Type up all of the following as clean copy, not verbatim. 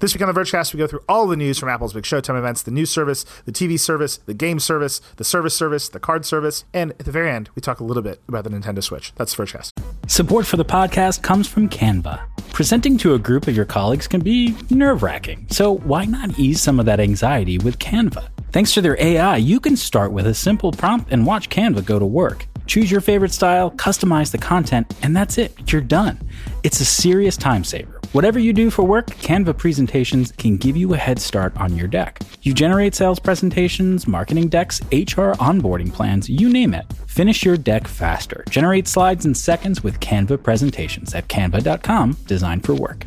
This week on the Vergecast, we go through all the news from Apple's big Showtime events, the news service, the TV service, the game service, the service, the card service, and at the very end, we talk a little bit about the Nintendo Switch. That's the Vergecast. Support for the podcast comes from Canva. Presenting to a group of your colleagues can be nerve-wracking, so why not ease some of that anxiety with Canva? Thanks to their AI, you can start with a simple prompt and watch Canva go to work. Choose your favorite style, customize the content, and that's it. You're done. It's a serious time saver. Whatever you do for work, Canva presentations can give you a head start on your deck. You generate sales presentations, marketing decks, HR onboarding plans, you name it. Finish your deck faster. Generate slides in seconds with Canva presentations at canva.com, designed for work.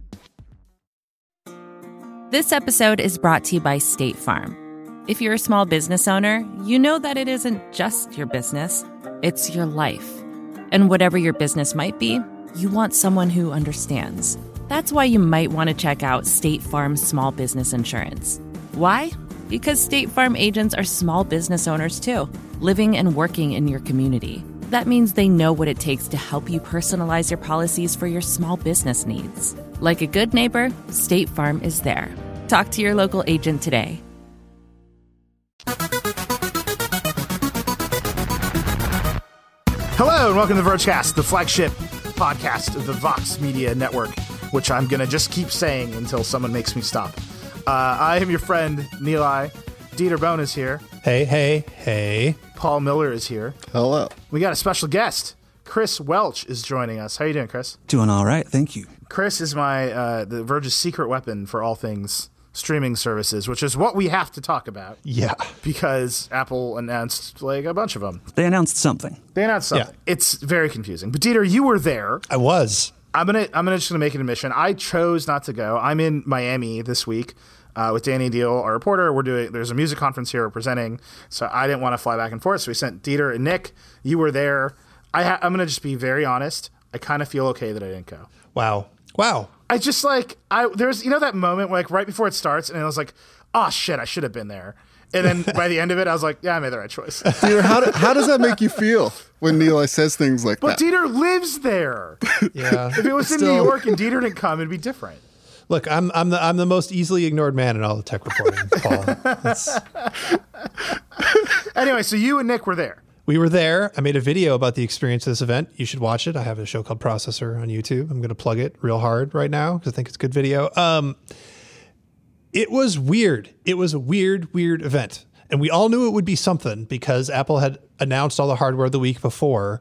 This episode is brought to you by State Farm. If you're a small business owner, you know that it isn't just your business, it's your life. And whatever your business might be, you want someone who understands. That's why you might want to check out State Farm's small business insurance. Why? Because State Farm agents are small business owners too, living and working in your community. That means they know what it takes to help you personalize your policies for your small business needs. Like a good neighbor, State Farm is there. Talk to your local agent today. Hello, and welcome to the Vergecast, the flagship podcast of the Vox Media Network, which I'm going to just keep saying until someone makes me stop. I am your friend, Nilay. Dieter Bohn is here. Hey. Paul Miller is here. Hello. We got a special guest. Chris Welch is joining us. How you doing, Chris? Doing all right, thank you. Chris is the Verge's secret weapon for all things streaming services, which is what we have to talk about. Yeah. Because Apple announced like a bunch of them. They announced something. Yeah. It's very confusing. But Dieter, you were there. I was. I'm gonna make an admission. I chose not to go. I'm in Miami this week with Danny Deal, our reporter. There's a music conference here we're presenting, so I didn't want to fly back and forth. So we sent Dieter and Nick. You were there. I'm gonna just be very honest. I kind of feel okay that I didn't go. Wow. I just there's that moment like right before it starts, and I was like, oh shit, I should have been there. And then by the end of it, I was like, yeah, I made the right choice. Dieter, how does that make you feel when Nilay says things like that? But Dieter lives there. Yeah. If it was in New York and Dieter didn't come, it'd be different. Look, I'm the most easily ignored man in all the tech reporting, Paul. Anyway, so you and Nick were there. We were there. I made a video about the experience of this event. You should watch it. I have a show called Processor on YouTube. I'm going to plug it real hard right now because I think it's a good video. It was weird. It was a weird event. And we all knew it would be something because Apple had announced all the hardware the week before.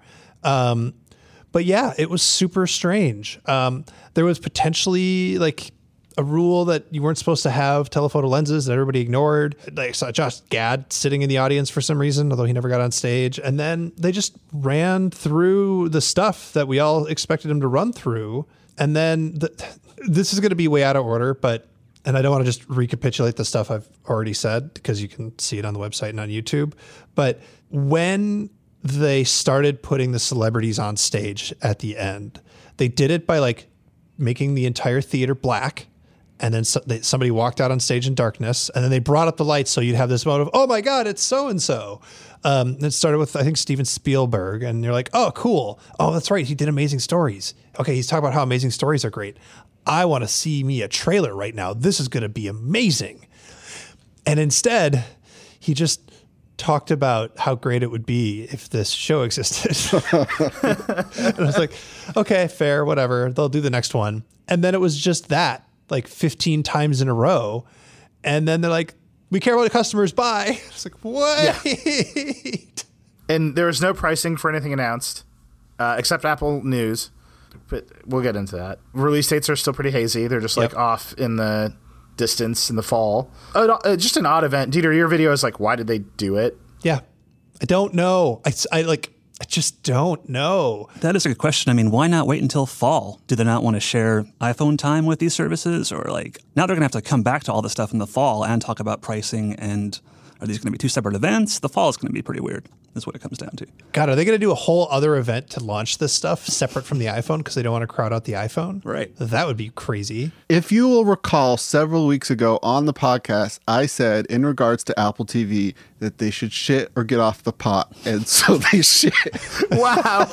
But yeah, it was super strange. There was potentially like a rule that you weren't supposed to have telephoto lenses that everybody ignored. I saw Josh Gad sitting in the audience for some reason, although he never got on stage. And then they just ran through the stuff that we all expected him to run through. And then this is going to be way out of order, and I don't want to just recapitulate the stuff I've already said because you can see it on the website and on YouTube. But when they started putting the celebrities on stage at the end, they did it by like making the entire theater black. And then somebody walked out on stage in darkness, and then they brought up the lights so you'd have this moment of, oh my God, it's so-and-so. It started with, I think, Steven Spielberg, and you're like, oh, cool. Oh, that's right. He did Amazing Stories. Okay, he's talking about how Amazing Stories are great. I want to see me a trailer right now. This is going to be amazing. And instead, he just talked about how great it would be if this show existed. And I was like, okay, fair, whatever. They'll do the next one. And then it was just that. Like 15 times in a row. And then they're like, we care what the customers buy. It's like, wait. Yeah. And there was no pricing for anything announced, except Apple News. But we'll get into that. Release dates are still pretty hazy. They're just like off in the distance in the fall. Just an odd event. Dieter, your video is like, why did they do it? Yeah. I don't know. I just don't know. That is a good question. I mean, why not wait until fall? Do they not want to share iPhone time with these services? Or like, now they're going to have to come back to all this stuff in the fall and talk about pricing. And are these going to be two separate events? The fall is going to be pretty weird. That's what it comes down to. God, are they going to do a whole other event to launch this stuff separate from the iPhone because they don't want to crowd out the iPhone? Right. That would be crazy. If you will recall, several weeks ago on the podcast, I said in regards to Apple TV, that they should shit or get off the pot, and so they shit. Wow.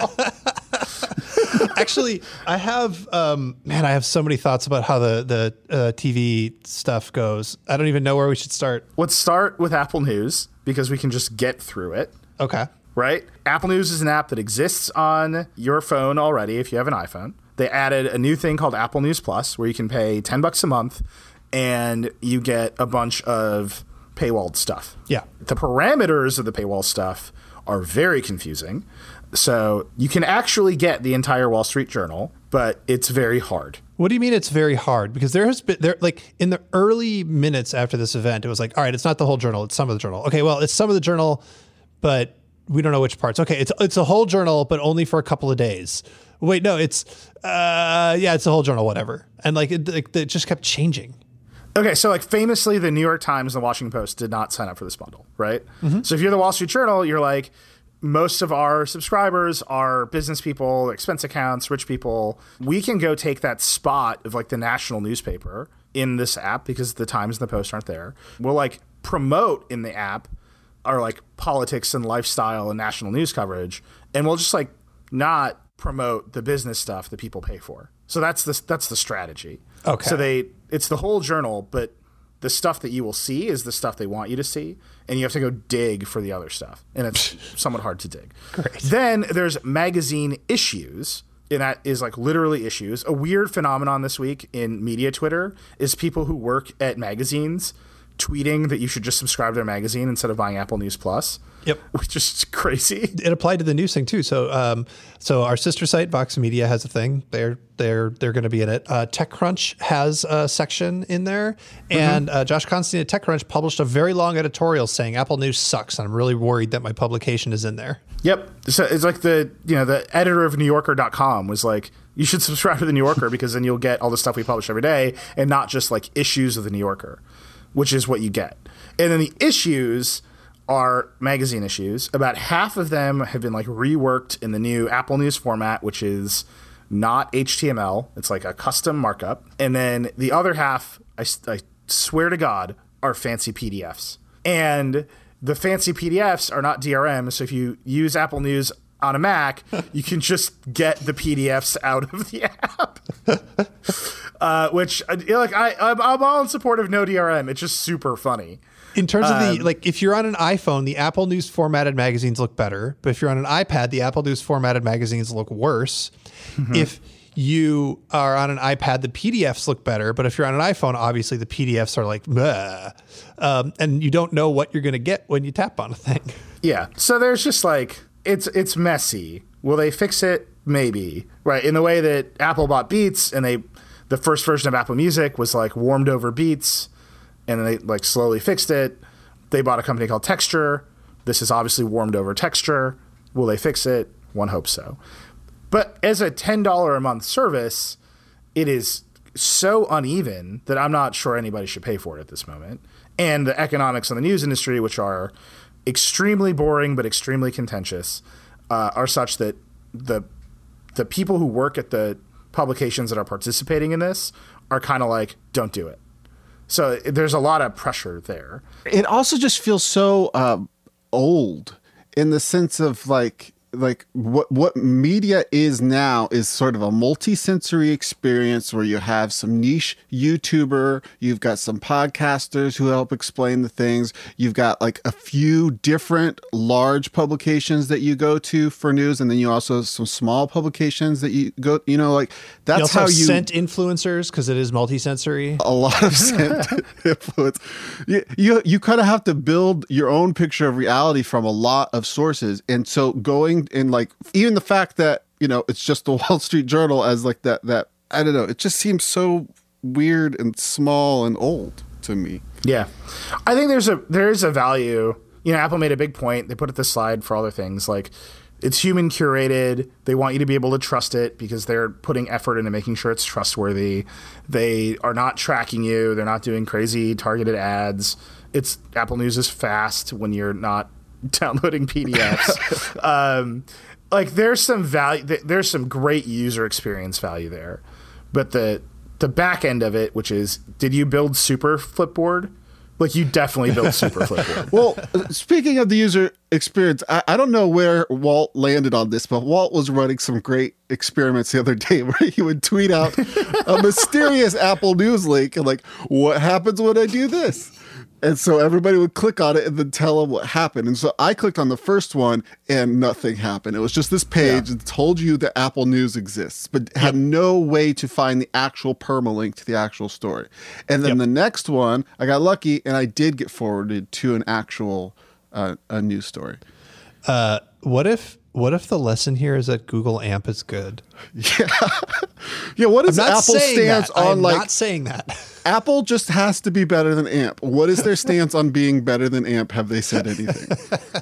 Actually, I have I have so many thoughts about how the TV stuff goes. I don't even know where we should start. Let's start with Apple News because we can just get through it. Okay. Right? Apple News is an app that exists on your phone already if you have an iPhone. They added a new thing called Apple News Plus where you can pay $10 a month and you get a bunch of paywalled stuff. Yeah. The parameters of the paywall stuff are very confusing. So you can actually get the entire Wall Street Journal, but it's very hard. What do you mean it's very hard? Because there like in the early minutes after this event, it was like, all right, it's not the whole journal, it's some of the journal. Okay, well, it's some of the journal, but we don't know which parts. Okay, it's a whole journal, but only for a couple of days. Wait, no, it's a whole journal, whatever. And it just kept changing. Okay, so like famously, the New York Times and the Washington Post did not sign up for this bundle, right? Mm-hmm. So if you're the Wall Street Journal, you're like, most of our subscribers are business people, expense accounts, rich people. We can go take that spot of like the national newspaper in this app because the Times and the Post aren't there. We'll like promote in the app our like politics and lifestyle and national news coverage, and we'll just like not promote the business stuff that people pay for. So that's the strategy. Okay. So it's the whole journal, but the stuff that you will see is the stuff they want you to see, and you have to go dig for the other stuff, and it's somewhat hard to dig. Great. Then there's magazine issues, and that is like literally issues. A weird phenomenon this week in media Twitter is people who work at magazines tweeting that you should just subscribe to their magazine instead of buying Apple News Plus. Yep. Which is crazy. It applied to the news thing too. So our sister site Vox Media has a thing. They're going to be in it. TechCrunch has a section in there, and Josh Constantine at TechCrunch published a very long editorial saying Apple News sucks, and I'm really worried that my publication is in there. Yep. So it's like the editor of NewYorker.com was like, you should subscribe to the New Yorker because then you'll get all the stuff we publish every day and not just like issues of the New Yorker, which is what you get. And then the issues are magazine issues. About half of them have been like reworked in the new Apple News format, which is not HTML. It's like a custom markup. And then the other half, I swear to God, are fancy PDFs. And the fancy PDFs are not DRM. So if you use Apple News on a Mac, you can just get the PDFs out of the app. Which, I'm all in support of no DRM. It's just super funny. In terms of if you're on an iPhone, the Apple News formatted magazines look better. But if you're on an iPad, the Apple News formatted magazines look worse. Mm-hmm. If you are on an iPad, the PDFs look better. But if you're on an iPhone, obviously the PDFs are like, and you don't know what you're going to get when you tap on a thing. Yeah. So there's just like, it's messy. Will they fix it? Maybe. Right. In the way that Apple bought Beats and the first version of Apple Music was like warmed over Beats. And then they like slowly fixed it. They bought a company called Texture. This is obviously warmed over Texture. Will they fix it? One hopes so. But as a $10 a month service, it is so uneven that I'm not sure anybody should pay for it at this moment. And the economics in the news industry, which are extremely boring but extremely contentious, are such that the people who work at the publications that are participating in this are kind of like, don't do it. So there's a lot of pressure there. It also just feels so old in the sense of like what media is now is sort of a multi-sensory experience where you have some niche YouTuber, you've got some podcasters who help explain the things, you've got like a few different large publications that you go to for news, and then you also have some small publications that you go, that's you also how have you scent influencers because it is multi-sensory. A lot of scent influence. You kind of have to build your own picture of reality from a lot of sources, and so going and like even the fact that it's just the Wall Street Journal as like that I don't know, it just seems so weird and small and old to me. Yeah, I think there is a value. Apple made a big point. They put it this slide for all their things. Like, it's human curated. They want you to be able to trust it because they're putting effort into making sure it's trustworthy. They are not tracking you. They're not doing crazy targeted ads. Apple News is fast when you're not downloading PDFs. There's some value. There's some great user experience value there, but the back end of it, which is, did you build Super Flipboard? Like, you definitely built Super Flipboard. Well, speaking of the user experience, I don't know where Walt landed on this, but Walt was running some great experiments the other day where he would tweet out a mysterious Apple News link and like, what happens when I do this? And so everybody would click on it and then tell them what happened. And so I clicked on the first one and nothing happened. It was just this page that told you that Apple News exists, but had no way to find the actual permalink to the actual story. And then the next one, I got lucky and I did get forwarded to an actual a news story. What if the lesson here is that Google AMP is good? Yeah. What is Apple stance on I'm like? Not saying that. Apple just has to be better than AMP. What is their stance on being better than AMP? Have they said anything?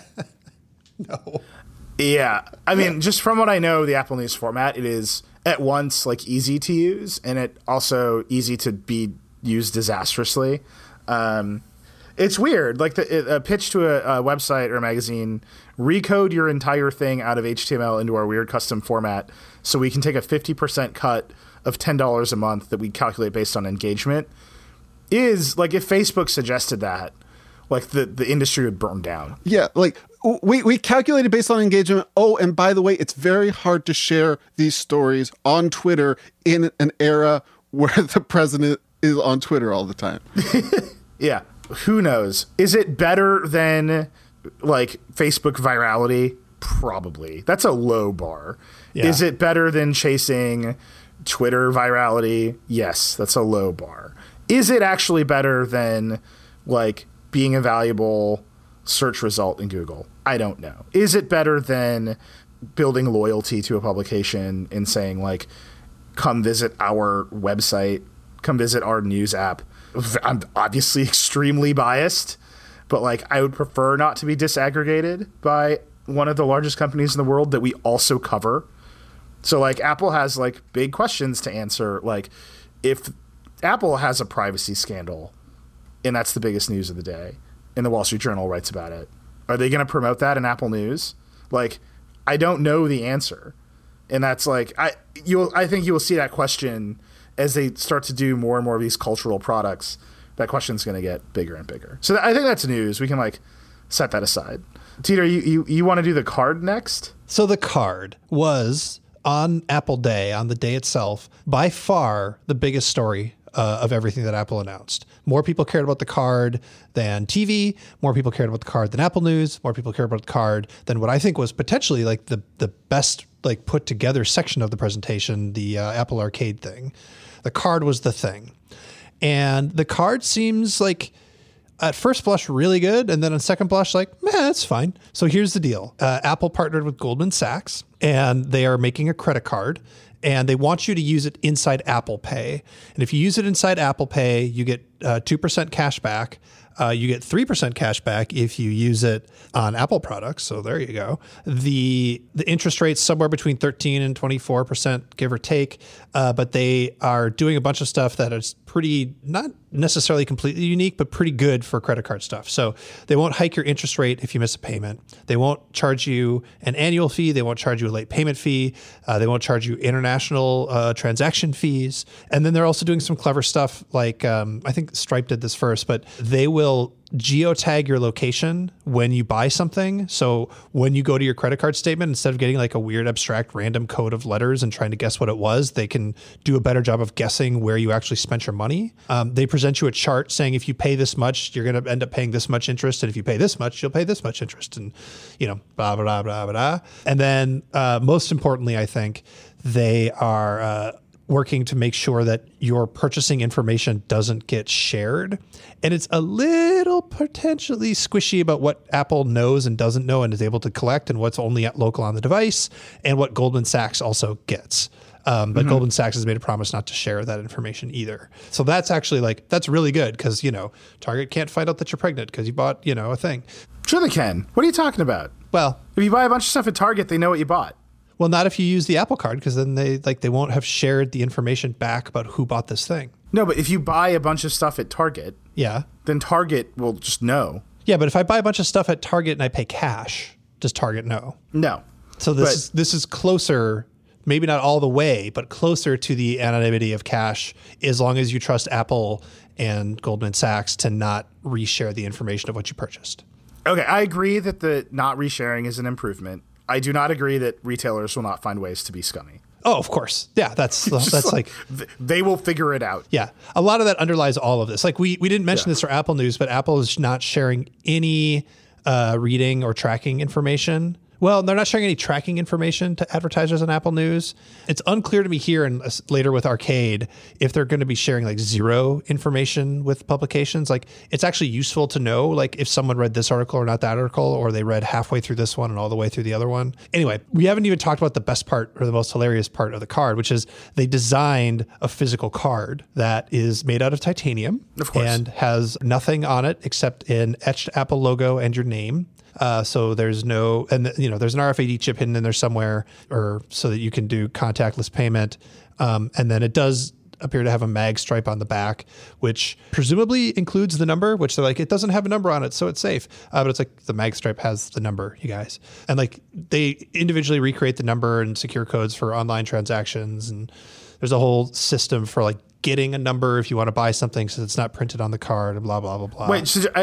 No. Yeah. I mean, just from what I know, the Apple News format, it is at once like easy to use and it also easy to be used disastrously. It's weird. Like a pitch to a website or a magazine, recode your entire thing out of HTML into our weird custom format so we can take a 50% cut of $10 a month that we calculate based on engagement is like, if Facebook suggested that, like the industry would burn down. Yeah, like we calculated based on engagement. Oh, and by the way, it's very hard to share these stories on Twitter in an era where the president is on Twitter all the time. Yeah, who knows? Is it better than like Facebook virality? Probably. That's a low bar. Yeah. Is it better than chasing Twitter virality? Yes, that's a low bar. Is it actually better than like being a valuable search result in Google? I don't know. Is it better than building loyalty to a publication and saying like, come visit our website, come visit our news app? I'm obviously extremely biased, but like I would prefer not to be disaggregated by one of the largest companies in the world that we also cover. So like Apple has like big questions to answer. Like if Apple has a privacy scandal and that's the biggest news of the day and the Wall Street Journal writes about it, are they going to promote that in Apple News? Like, I don't know the answer. And that's like, I think you will see that question as they start to do more and more of these cultural products. That question's going to get bigger and bigger. So I think that's news. We can like set that aside. Teeter, you want to do the card next? So the card was on Apple Day, on the day itself, by far the biggest story of everything that Apple announced. More people cared about the card than TV. More people cared about the card than Apple News. More people cared about the card than what I think was potentially like the best like put together section of the presentation, the Apple Arcade thing. The card was the thing. And the card seems like at first blush really good, and then on second blush like, it's fine. So here's the deal. Apple partnered with Goldman Sachs, and they are making a credit card, and they want you to use it inside Apple Pay. And if you use it inside Apple Pay, you get 2% cash back. You get 3% cash back if you use it on Apple products. So there you go. The interest rate's somewhere between 13 and 24%, give or take. But they are doing a bunch of stuff that is pretty, not necessarily completely unique, but pretty good for credit card stuff. So they won't hike your interest rate if you miss a payment. They won't charge you an annual fee. They won't charge you a late payment fee. They won't charge you international transaction fees. And then they're also doing some clever stuff like, I think Stripe did this first, but they will geotag your location when you buy something. So when you go to your credit card statement, instead of getting like a weird abstract random code of letters and trying to guess what it was, they can do a better job of guessing where you actually spent your money. They present you a chart saying if you pay this much, you're going to end up paying this much interest. And if you pay this much, you'll pay this much interest. And, blah, blah, blah, blah, blah. And then most importantly, I think they are working to make sure that your purchasing information doesn't get shared. And it's a little potentially squishy about what Apple knows and doesn't know and is able to collect and what's only local on the device and what Goldman Sachs also gets. But Goldman Sachs has made a promise not to share that information either. So that's actually that's really good because, Target can't find out that you're pregnant because you bought, a thing. Sure they can. What are you talking about? Well, if you buy a bunch of stuff at Target, they know what you bought. Well, not if you use the Apple Card, because then they won't have shared the information back about who bought this thing. No, but if you buy a bunch of stuff at Target, then Target will just know. Yeah, but if I buy a bunch of stuff at Target and I pay cash, does Target know? No. So this is closer maybe not all the way, but closer to the anonymity of cash, as long as you trust Apple and Goldman Sachs to not reshare the information of what you purchased. Okay, I agree that the not resharing is an improvement. I do not agree that retailers will not find ways to be scummy. Oh, of course. Yeah, that's like they will figure it out. Yeah. A lot of that underlies all of this. Like we didn't mention this for Apple News, but Apple is not sharing any reading or tracking information. Well, they're not sharing any tracking information to advertisers on Apple News. It's unclear to me here and later with Arcade if they're going to be sharing like zero information with publications. Like it's actually useful to know like if someone read this article or not that article, or they read halfway through this one and all the way through the other one. Anyway, we haven't even talked about the best part or the most hilarious part of the card, which is they designed a physical card that is made out of titanium, of course, and has nothing on it except an etched Apple logo and your name. So there's no, and there's an RFID chip hidden in there somewhere, or so that you can do contactless payment. And then it does appear to have a mag stripe on the back, which presumably includes the number, which they're like, it doesn't have a number on it, so it's safe. But it's like the mag stripe has the number, you guys. And like they individually recreate the number and secure codes for online transactions. And there's a whole system for like getting a number if you want to buy something, so it's not printed on the card and blah, blah, blah, blah. Wait, so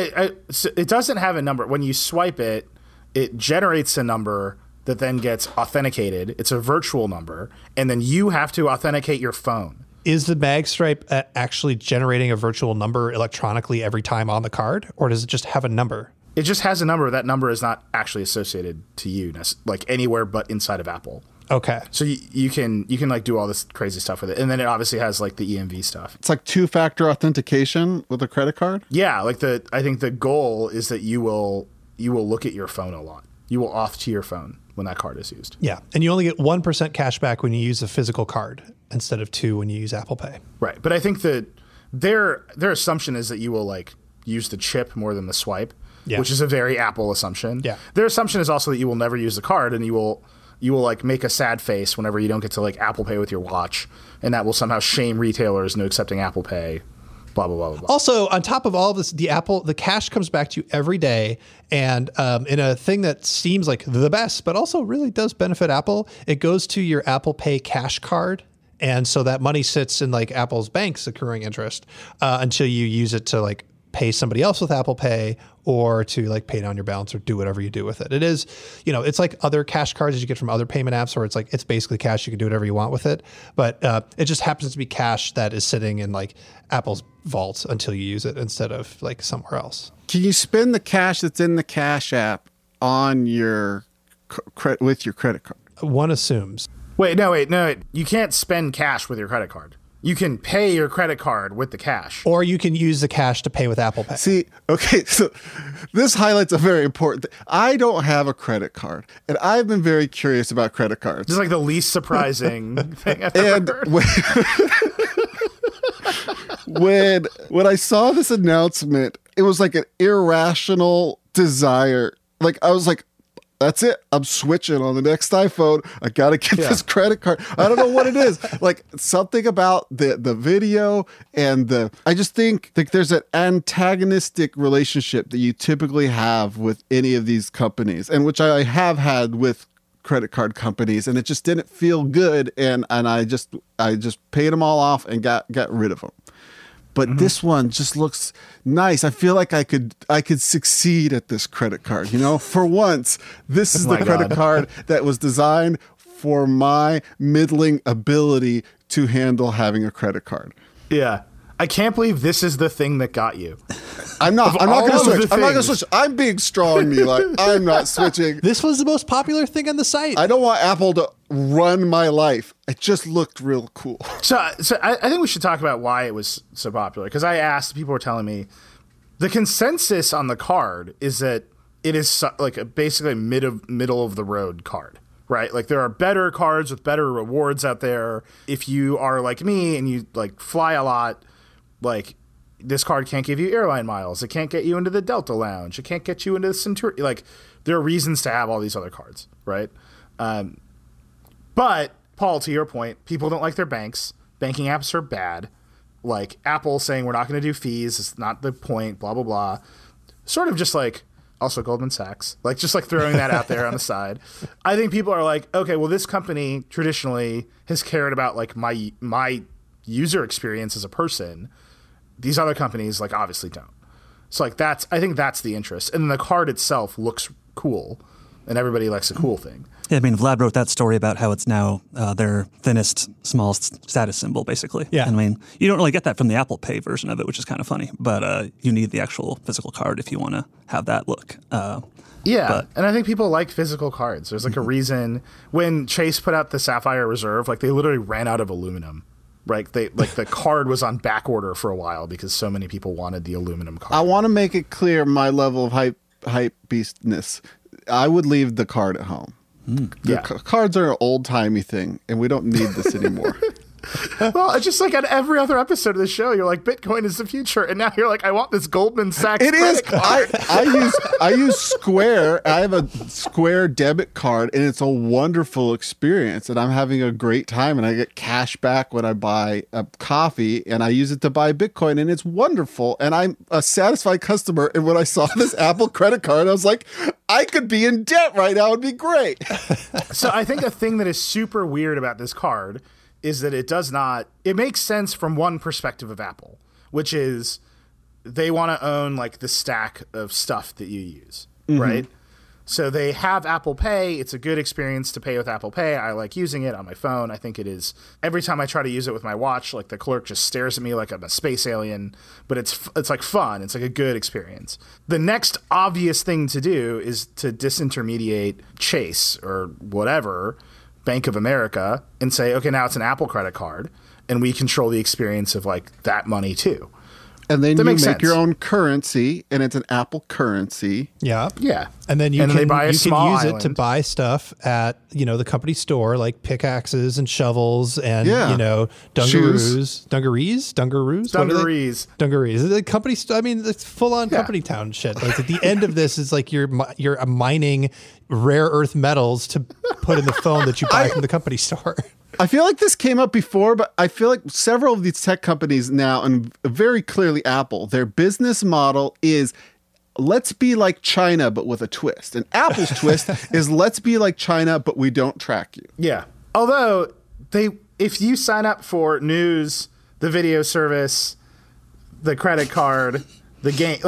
it doesn't have a number. When you swipe it, it generates a number that then gets authenticated. It's a virtual number, and then you have to authenticate your phone. Is the mag stripe actually generating a virtual number electronically every time on the card, or does it just have a number? It just has a number. That number is not actually associated to you, like anywhere but inside of Apple. Okay. So you can like do all this crazy stuff with it. And then it obviously has like the EMV stuff. It's like two-factor authentication with a credit card? Yeah, like I think the goal is that you will look at your phone a lot. You will auth to your phone when that card is used. Yeah. And you only get 1% cash back when you use a physical card instead of 2 when you use Apple Pay. Right. But I think that their assumption is that you will like use the chip more than the swipe, which is a very Apple assumption. Yeah. Their assumption is also that you will never use the card, and you will like make a sad face whenever you don't get to like Apple Pay with your watch, and that will somehow shame retailers into accepting Apple Pay, blah, blah, blah, blah, blah. Also, on top of all of this, the cash comes back to you every day, and in a thing that seems like the best, but also really does benefit Apple, it goes to your Apple Pay cash card. And so that money sits in like Apple's bank's accruing interest until you use it to like pay somebody else with Apple Pay, or to like pay down your balance, or do whatever you do with it. It is, it's like other cash cards that you get from other payment apps, where it's like, it's basically cash. You can do whatever you want with it. But it just happens to be cash that is sitting in like Apple's vault until you use it instead of like somewhere else. Can you spend the cash that's in the Cash app on your with your credit card? One assumes. Wait. You can't spend cash with your credit card. You can pay your credit card with the cash. Or you can use the cash to pay with Apple Pay. See, okay, so this highlights a very important thing. I don't have a credit card, and I've been very curious about credit cards. This is like the least surprising thing I've and ever heard. When I saw this announcement, it was like an irrational desire. Like, I was like, that's it. I'm switching on the next iPhone. I got to get this credit card. I don't know what it is. Like something about the video and I just think like there's an antagonistic relationship that you typically have with any of these companies, and which I have had with credit card companies, and it just didn't feel good. And I just paid them all off and got rid of them. But this one just looks nice. I feel like I could succeed at this credit card. For once, this is the credit card that was designed for my middling ability to handle having a credit card. Yeah. I can't believe this is the thing that got you. I'm not going to switch. I'm being strong, Eli. I'm not switching. This was the most popular thing on the site. I don't want Apple to run my life. It just looked real cool. So I think we should talk about why it was so popular, because I asked, people were telling me the consensus on the card is that it is like a basically middle of the road card. Right? Like there are better cards with better rewards out there. If you are like me and you like fly a lot, like this card can't give you airline miles. It can't get you into the Delta Lounge. It can't get you into the Centurion. Like there are reasons to have all these other cards, right? But Paul, to your point, people don't like their banks. Banking apps are bad. Like Apple saying we're not going to do fees is not the point, blah, blah, blah. Sort of just like also Goldman Sachs. Like, just like throwing that out there on the side. I think people are like, okay, well, this company traditionally has cared about like my user experience as a person. These other companies like obviously don't. So like I think that's the interest. And then the card itself looks cool, and everybody likes a cool thing. Yeah, I mean, Vlad wrote that story about how it's now their thinnest, smallest status symbol, basically. Yeah. And I mean, you don't really get that from the Apple Pay version of it, which is kind of funny. But you need the actual physical card if you want to have that look. Yeah, and I think people like physical cards. There's like a reason when Chase put out the Sapphire Reserve, like they literally ran out of aluminum. Right, the card was on back order for a while because so many people wanted the aluminum card. I want to make it clear my level of hype beastness. I would leave the card at home. Yeah. Cards are an old-timey thing, and we don't need this anymore. Well, it's just like on every other episode of the show, you're like, Bitcoin is the future, and now you're like, I want this Goldman Sachs It is. card. I use Square. I have a Square debit card, and it's a wonderful experience. And I'm having a great time, and I get cash back when I buy a coffee, and I use it to buy Bitcoin, and it's wonderful. And I'm a satisfied customer. And when I saw this Apple credit card, I was like, I could be in debt right now. It'd be great. So I think a thing that is super weird about this card is that it makes sense from one perspective of Apple, which is they want to own like the stack of stuff that you use, right? So they have Apple Pay. It's a good experience to pay with Apple Pay. I like using it on my phone. I think it is. Every time I try to use it with my watch, like the clerk just stares at me like I'm a space alien, but it's like fun. It's like a good experience. The next obvious thing to do is to disintermediate Chase or whatever, Bank of America, and say, okay, now it's an Apple credit card, and we control the experience of like that money too. And then That you makes make sense. your own currency, and it's an Apple currency. Yeah. Yeah. And then And then they buy a you small can use it to island. buy stuff at, the company store, like pickaxes and shovels and, Yeah. dungaroos. Dungarees? Dungaroos? What are they? Dungarees. Dungarees. The company, it's full on company town shit. Like at the end of this is like you're mining rare earth metals to put in the phone that you buy from the company store. I feel like this came up before, but I feel like several of these tech companies now, and very clearly Apple, their business model is let's be like China, but with a twist. And Apple's twist is let's be like China, but we don't track you. Yeah. Although if you sign up for news, the video service, the credit card, the game,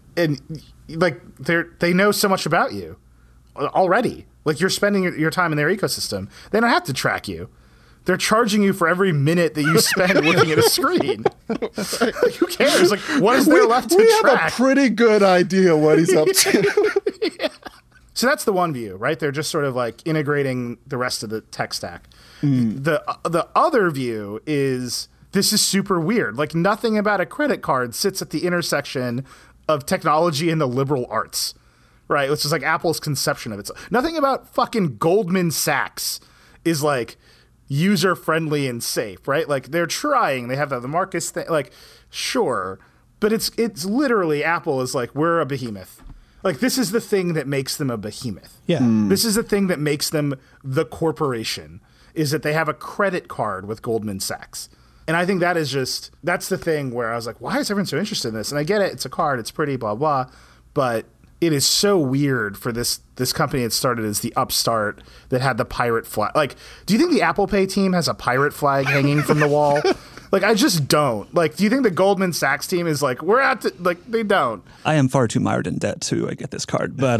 they know so much about you already. Like you're spending your time in their ecosystem. They don't have to track you. They're charging you for every minute that you spend looking at a screen. Like, who cares? Like, what is there left to We track? have a pretty good idea what he's up to. So that's the one view, right? They're just sort of like integrating the rest of the tech stack. The other view is this is super weird. Like nothing about a credit card sits at the intersection of technology and the liberal arts, right? Which is like Apple's conception of it. Nothing about fucking Goldman Sachs is like user friendly and safe, right? Like they're trying. They have the Marcus thing. Like sure, but it's literally Apple is like we're a behemoth. Like this is the thing that makes them a behemoth. Yeah. This is the thing that makes them the corporation, is that they have a credit card with Goldman Sachs. And I think that's the thing where I was like, why is everyone so interested in this? And I get it. It's a card. It's pretty, blah, blah. But it is so weird for this company that started as the upstart that had the pirate flag. Like, do you think the Apple Pay team has a pirate flag hanging from the wall? Like, I just don't. Like, do you think the Goldman Sachs team is like, they don't. I am far too mired in debt to get this card. But,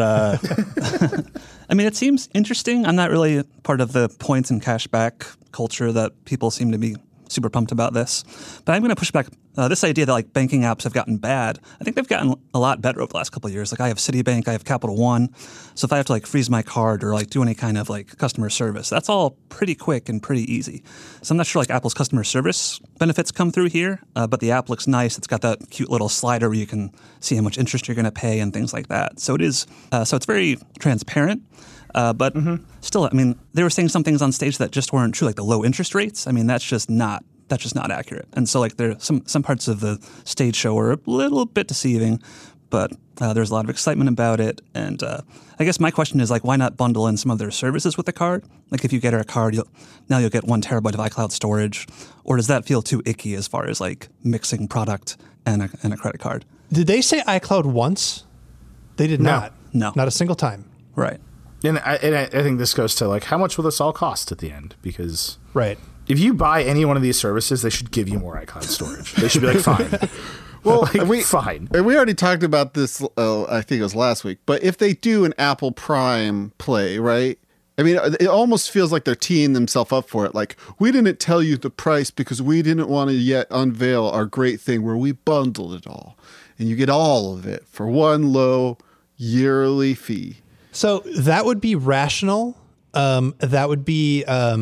I mean, it seems interesting. I'm not really part of the points and cashback culture that people seem to be super pumped about this. But I'm going to push back this idea that like banking apps have gotten bad. I think they've gotten a lot better over the last couple of years. Like I have Citibank, I have Capital One. So if I have to like freeze my card or like do any kind of like customer service, that's all pretty quick and pretty easy. So I'm not sure like Apple's customer service benefits come through here, but the app looks nice. It's got that cute little slider where you can see how much interest you're going to pay and things like that. So it is, so it's very transparent. But still, I mean, they were saying some things on stage that just weren't true, like the low interest rates. I mean, that's just not accurate. And so, like, there some parts of the stage show were a little bit deceiving, but there's a lot of excitement about it. And I guess my question is, like, why not bundle in some of their services with the card? Like, if you get our card, you'll get 1 terabyte of iCloud storage. Or does that feel too icky as far as like mixing product and a credit card? Did they say iCloud once? They did not. No. Not a single time. Right. And I think this goes to like, how much will this all cost at the end? Because Right. if you buy any one of these services, they should give you more iCloud storage. They should be like, fine. Well, Like, fine. And we already talked about this, I think it was last week, but if they do an Apple Prime play, right? I mean, it almost feels like they're teeing themselves up for it. Like, we didn't tell you the price because we didn't want to yet unveil our great thing where we bundled it all. And you get all of it for one low yearly fee. So that would be rational. That would be,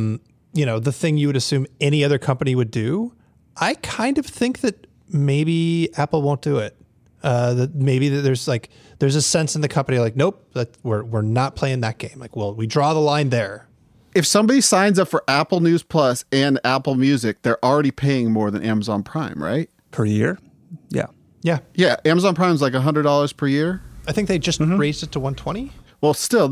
the thing you would assume any other company would do. I kind of think that maybe Apple won't do it. That maybe there's a sense in the company like, nope, that we're not playing that game. Like, well, we draw the line there. If somebody signs up for Apple News Plus and Apple Music, they're already paying more than Amazon Prime, right? Per year? Yeah. Yeah. Yeah, Amazon Prime's like $100 per year. I think they just raised it to 120. Well, still,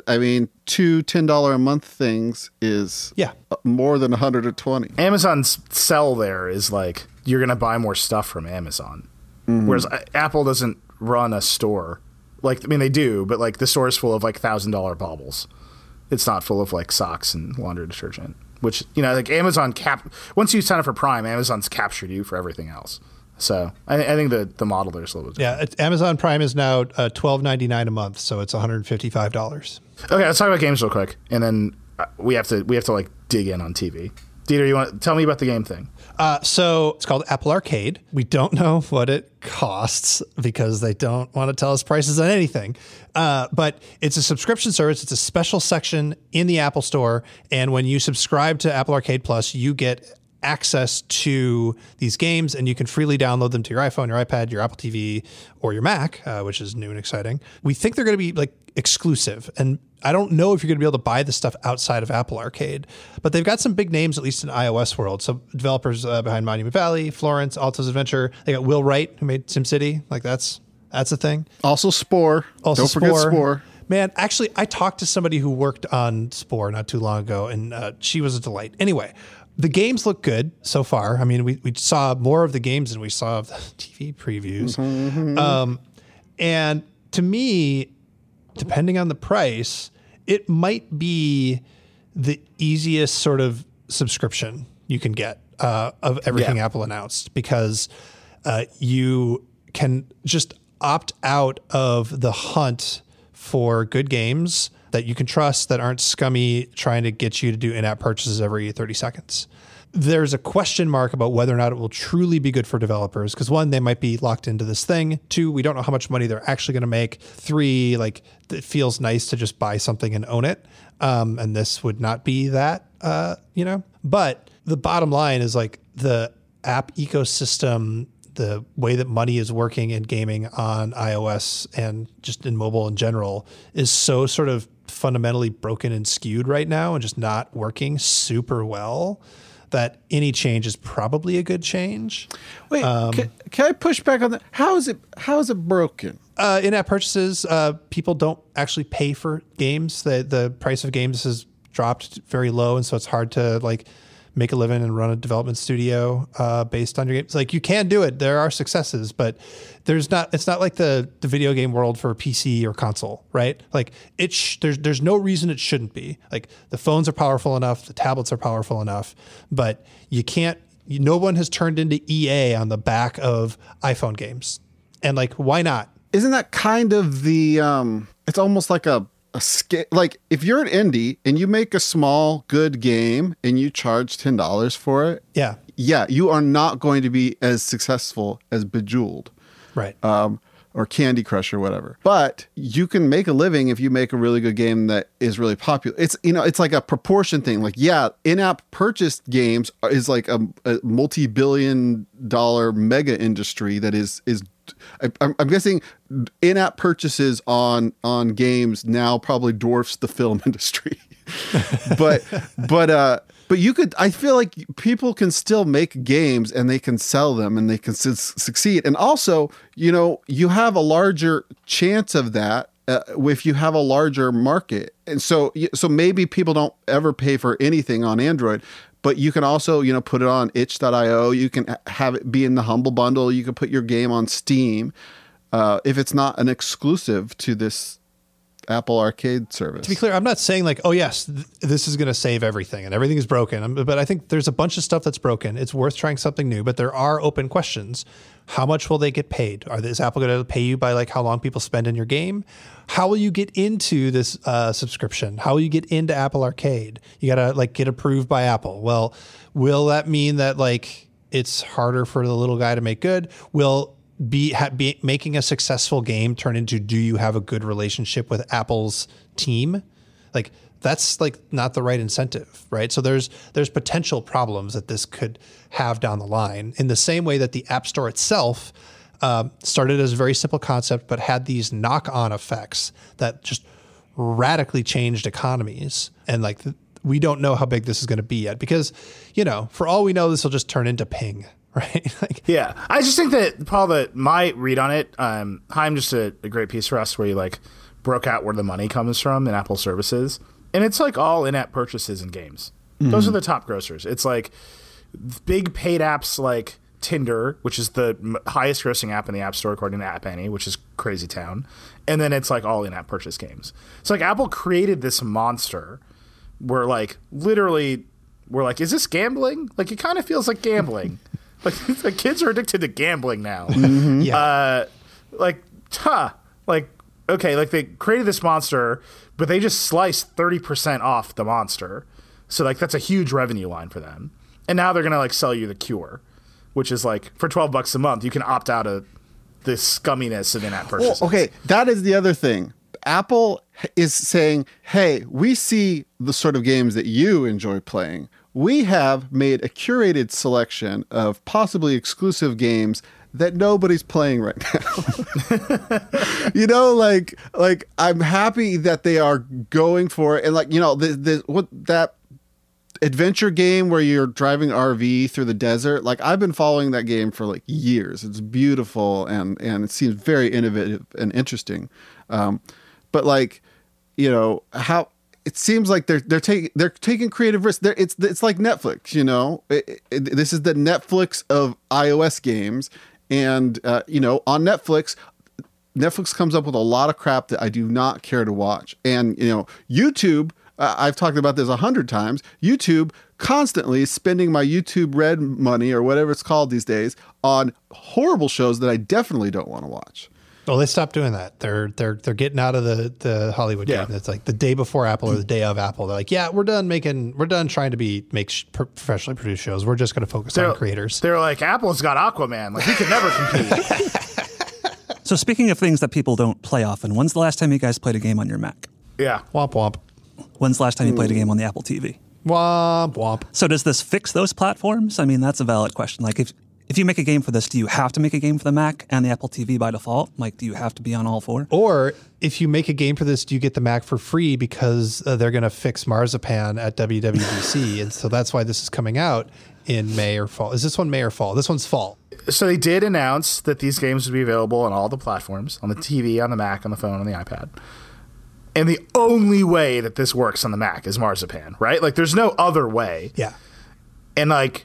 two $10 a month things is more than 120. Amazon's sell there is like, you're going to buy more stuff from Amazon. Whereas Apple doesn't run a store. Like, I mean, they do, but like the store is full of like $1,000 baubles. It's not full of like socks and laundry detergent, which, like Amazon once you sign up for Prime, Amazon's captured you for everything else. So I think the model there is a little bit different. Yeah, Amazon Prime is now $12.99 a month, so it's $155. Okay, let's talk about games real quick, and then we have to like dig in on TV. Dieter, you want to tell me about the game thing? So it's called Apple Arcade. We don't know what it costs because they don't want to tell us prices on anything. But it's a subscription service. It's a special section in the Apple Store. And when you subscribe to Apple Arcade Plus, you get access to these games and you can freely download them to your iPhone, your iPad, your Apple TV, or your Mac, which is new and exciting. We think they're going to be like exclusive. And I don't know if you're going to be able to buy this stuff outside of Apple Arcade, but they've got some big names, at least in iOS world. So developers behind Monument Valley, Florence, Alto's Adventure. They got Will Wright, who made SimCity. Like that's a thing. Also Spore. Don't forget Spore. Man, actually, I talked to somebody who worked on Spore not too long ago, and she was a delight. Anyway, the games look good so far. I mean, we saw more of the games than we saw of the TV previews. And to me, depending on the price, it might be the easiest sort of subscription you can get of everything Apple announced, because you can just opt out of the hunt for good games that you can trust that aren't scummy trying to get you to do in-app purchases every 30 seconds. There's a question mark about whether or not it will truly be good for developers, because one, they might be locked into this thing. Two, we don't know how much money they're actually going to make. Three, like it feels nice to just buy something and own it. And this would not be that, But the bottom line is like the app ecosystem, the way that money is working in gaming on iOS and just in mobile in general is so sort of fundamentally broken and skewed right now and just not working super well that any change is probably a good change. Wait, can I push back on that? How is it broken? In-app purchases, people don't actually pay for games. The price of games has dropped very low, and so it's hard to like make a living and run a development studio based on your games. Like you can do it. There are successes, but it's not like the video game world for PC or console, right? Like there's no reason it shouldn't be. Like the phones are powerful enough, the tablets are powerful enough, but no one has turned into EA on the back of iPhone games. And like, why not? Isn't that kind of the, it's almost like a scale, like if you're an indie and you make a small good game and you charge $10 for it, you are not going to be as successful as Bejeweled, right? Or Candy Crush or whatever. But you can make a living if you make a really good game that is really popular. It's it's like a proportion thing. Like in-app purchased games is like a multi-billion-dollar mega industry that is. I'm guessing in-app purchases on games now probably dwarfs the film industry, but you could. I feel like people can still make games and they can sell them and they can succeed. And also, you have a larger chance of that if you have a larger market. And so maybe people don't ever pay for anything on Android. But you can also, put it on itch.io. You can have it be in the Humble Bundle. You can put your game on Steam if it's not an exclusive to this Apple Arcade service. To be clear, I'm not saying like, oh yes, this is going to save everything and everything is broken. But I think there's a bunch of stuff that's broken. It's worth trying something new, but there are open questions. How much will they get paid? Is Apple going to pay you by like how long people spend in your game? How will you get into this subscription? How will you get into Apple Arcade? You got to like get approved by Apple. Well, will that mean that like it's harder for the little guy to make good? Will be making a successful game turn into, do you have a good relationship with Apple's team? Like that's like not the right incentive, right? So there's potential problems that this could have down the line, in the same way that the App Store itself started as a very simple concept, but had these knock-on effects that just radically changed economies. And like we don't know how big this is going to be yet, because, you know, for all we know, this will just turn into Ping. Right. Like, yeah. I just think that, Paul, that my read on it, Haim just a great piece for us where he like broke out where the money comes from in Apple services. And it's like all in-app purchases in games. Mm-hmm. Those are the top grossers. It's like big paid apps like Tinder, which is the highest grossing app in the App Store according to App Annie, which is crazy town. And then it's like all in-app purchase games. So like Apple created this monster where like literally we're like, is this gambling? Like it kind of feels like gambling. Like the kids are addicted to gambling now. Mm-hmm. Yeah. Okay, like they created this monster, but they just sliced 30% off the monster. So like that's a huge revenue line for them. And now they're going to like sell you the cure, which is like for $12 a month, you can opt out of the scumminess of in-app purchases. Well, okay, that is the other thing. Apple is saying, hey, we see the sort of games that you enjoy playing. We have made a curated selection of possibly exclusive games that nobody's playing right now. You know, like I'm happy that they are going for it. And like, you know, that adventure game where you're driving RV through the desert, like I've been following that game for like years. It's beautiful and it seems very innovative and interesting. But like, you know, how it seems like they're taking creative risks. It's like Netflix, you know. This is the Netflix of iOS games, and you know, on Netflix comes up with a lot of crap that I do not care to watch. And you know, YouTube, I've talked about this 100 times. YouTube constantly is spending my YouTube Red money or whatever it's called these days on horrible shows that I definitely don't want to watch. Well, they stopped doing that. They're getting out of the Hollywood game. It's like the day before Apple or the day of Apple. They're like, yeah, we're done trying to make professionally produced shows. We're just going to focus on creators. They're like, Apple's got Aquaman. Like, we could never compete. So speaking of things that people don't play often, when's the last time you guys played a game on your Mac? Yeah. Womp womp. When's the last time you played a game on the Apple TV? Womp womp. So does this fix those platforms? I mean, that's a valid question. Like if you make a game for this, do you have to make a game for the Mac and the Apple TV by default? Like, do you have to be on all four? Or if you make a game for this, do you get the Mac for free because they're going to fix Marzipan at WWDC? And so that's why this is coming out in May or fall. Is this one May or fall? This one's fall. So they did announce that these games would be available on all the platforms, on the TV, on the Mac, on the phone, on the iPad. And the only way that this works on the Mac is Marzipan, right? Like, there's no other way. Yeah. And, like,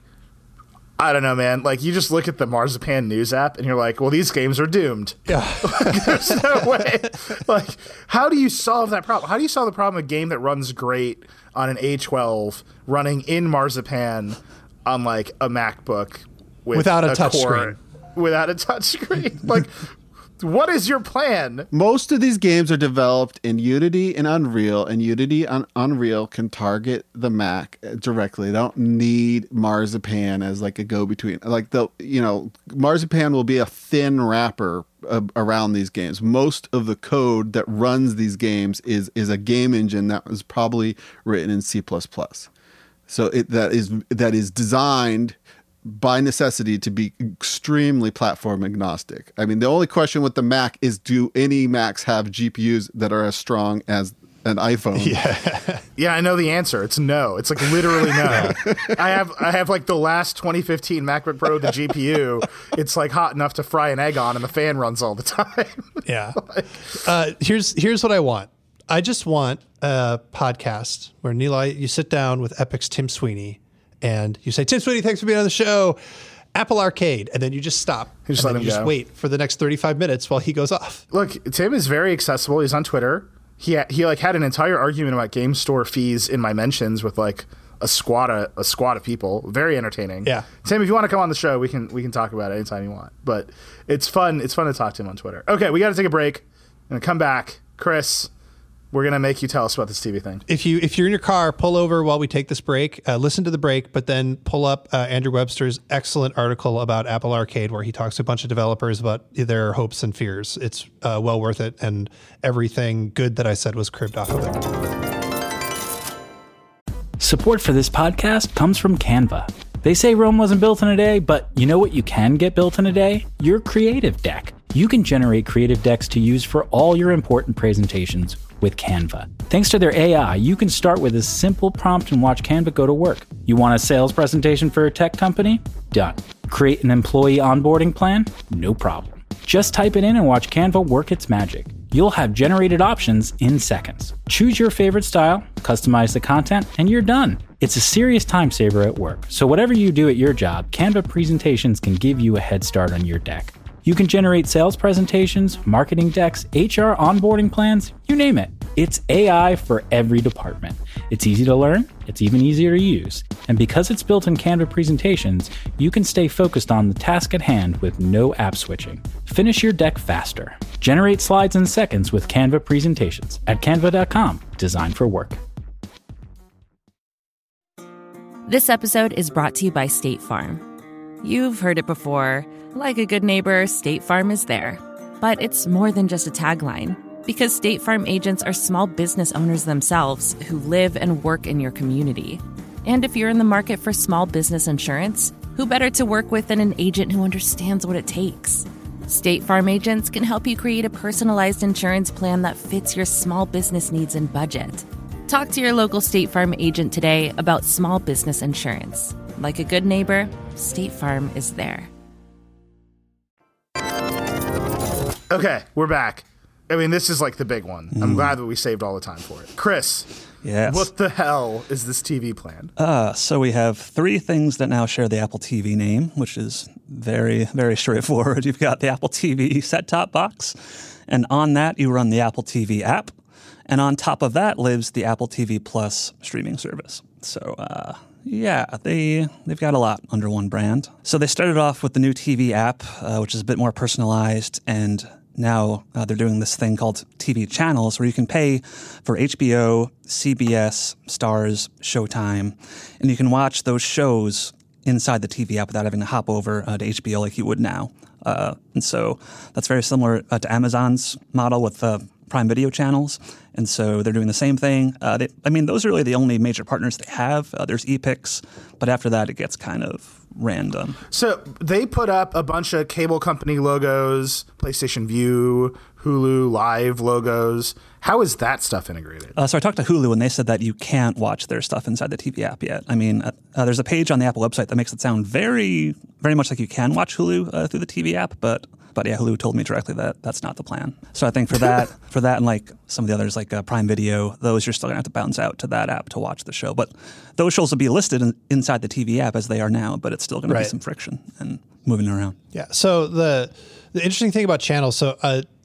I don't know, man. Like, you just look at the Marzipan news app and you're like, well, these games are doomed. Yeah. Like, there's no way. Like, how do you solve that problem? How do you solve the problem of a game that runs great on an A12 running in Marzipan on, like, a MacBook without a touchscreen? Without a touchscreen. Like, what is your plan? Most of these games are developed in Unity and Unreal, and Unity and Unreal can target the Mac directly. They don't need Marzipan as like a go-between. Like Marzipan will be a thin wrapper around these games. Most of the code that runs these games is a game engine that was probably written in C++. So that is designed by necessity to be extremely platform agnostic. I mean, the only question with the Mac is, do any Macs have GPUs that are as strong as an iPhone? Yeah, I know the answer. It's no. It's like literally no. I have like the last 2015 MacBook Pro, the GPU. It's like hot enough to fry an egg on, and the fan runs all the time. Yeah. Here's what I want. I just want a podcast where Nilay, you sit down with Epic's Tim Sweeney, and you say, Tim Sweeney, thanks for being on the show. Apple Arcade. And then you just stop. You just wait for the next 35 minutes while he goes off. Look, Tim is very accessible. He's on Twitter. he like had an entire argument about game store fees in my mentions with like a squad of people. Very entertaining. Yeah. Sam, if you want to come on the show, we can talk about it anytime you want. But it's fun. It's fun to talk to him on Twitter. Okay, we got to take a break and come back. Chris, we're gonna make you tell us about this TV thing. If you're in your car, pull over while we take this break. Listen to the break, but then pull up Andrew Webster's excellent article about Apple Arcade, where he talks to a bunch of developers about their hopes and fears. It's well worth it, and everything good that I said was cribbed off of it. Support for this podcast comes from Canva. They say Rome wasn't built in a day, but you know what you can get built in a day? Your creative deck. You can generate creative decks to use for all your important presentations with Canva. Thanks to their AI, you can start with a simple prompt and watch Canva go to work. You want a sales presentation for a tech company? Done. Create an employee onboarding plan? No problem. Just type it in and watch Canva work its magic. You'll have generated options in seconds. Choose your favorite style, customize the content, and you're done. It's a serious time saver at work. So whatever you do at your job, Canva presentations can give you a head start on your deck. You can generate sales presentations, marketing decks, HR onboarding plans, you name it. It's AI for every department. It's easy to learn, it's even easier to use. And because it's built in Canva presentations, you can stay focused on the task at hand with no app switching. Finish your deck faster. Generate slides in seconds with Canva presentations at canva.com, designed for work. This episode is brought to you by State Farm. You've heard it before. Like a good neighbor, State Farm is there. But it's more than just a tagline, because State Farm agents are small business owners themselves who live and work in your community. And if you're in the market for small business insurance, who better to work with than an agent who understands what it takes? State Farm agents can help you create a personalized insurance plan that fits your small business needs and budget. Talk to your local State Farm agent today about small business insurance. Like a good neighbor, State Farm is there. Okay, we're back. I mean, this is like the big one. I'm glad that we saved all the time for it. Chris, Yes. what the hell is this TV plan? So we have three things that now share the Apple TV name, which is very, very straightforward. You've got the Apple TV set-top box, and on that you run the Apple TV app, and on top of that lives the Apple TV Plus streaming service. So, yeah, they've got a lot under one brand. So they started off with the new TV app, which is a bit more personalized, and now they're doing this thing called TV channels, where you can pay for HBO, CBS, Starz, Showtime, and you can watch those shows inside the TV app without having to hop over to HBO like you would now. And so that's very similar to Amazon's model with Prime Video channels. And so they're doing the same thing. Those are really the only major partners they have. There's ePix, but after that it gets kind of random. So they put up a bunch of cable company logos, PlayStation View, Hulu Live logos. How is that stuff integrated? So I talked to Hulu, and they said that you can't watch their stuff inside the TV app yet. I mean, there's a page on the Apple website that makes it sound very, very much like you can watch Hulu through the TV app, but yeah, Hulu told me directly that that's not the plan. So I think for that and like some of the others like Prime Video, those you're still going to have to bounce out to that app to watch the show. But those shows will be listed inside the TV app as they are now, but it's still going to be some friction and moving around. Yeah. So the interesting thing about channels, so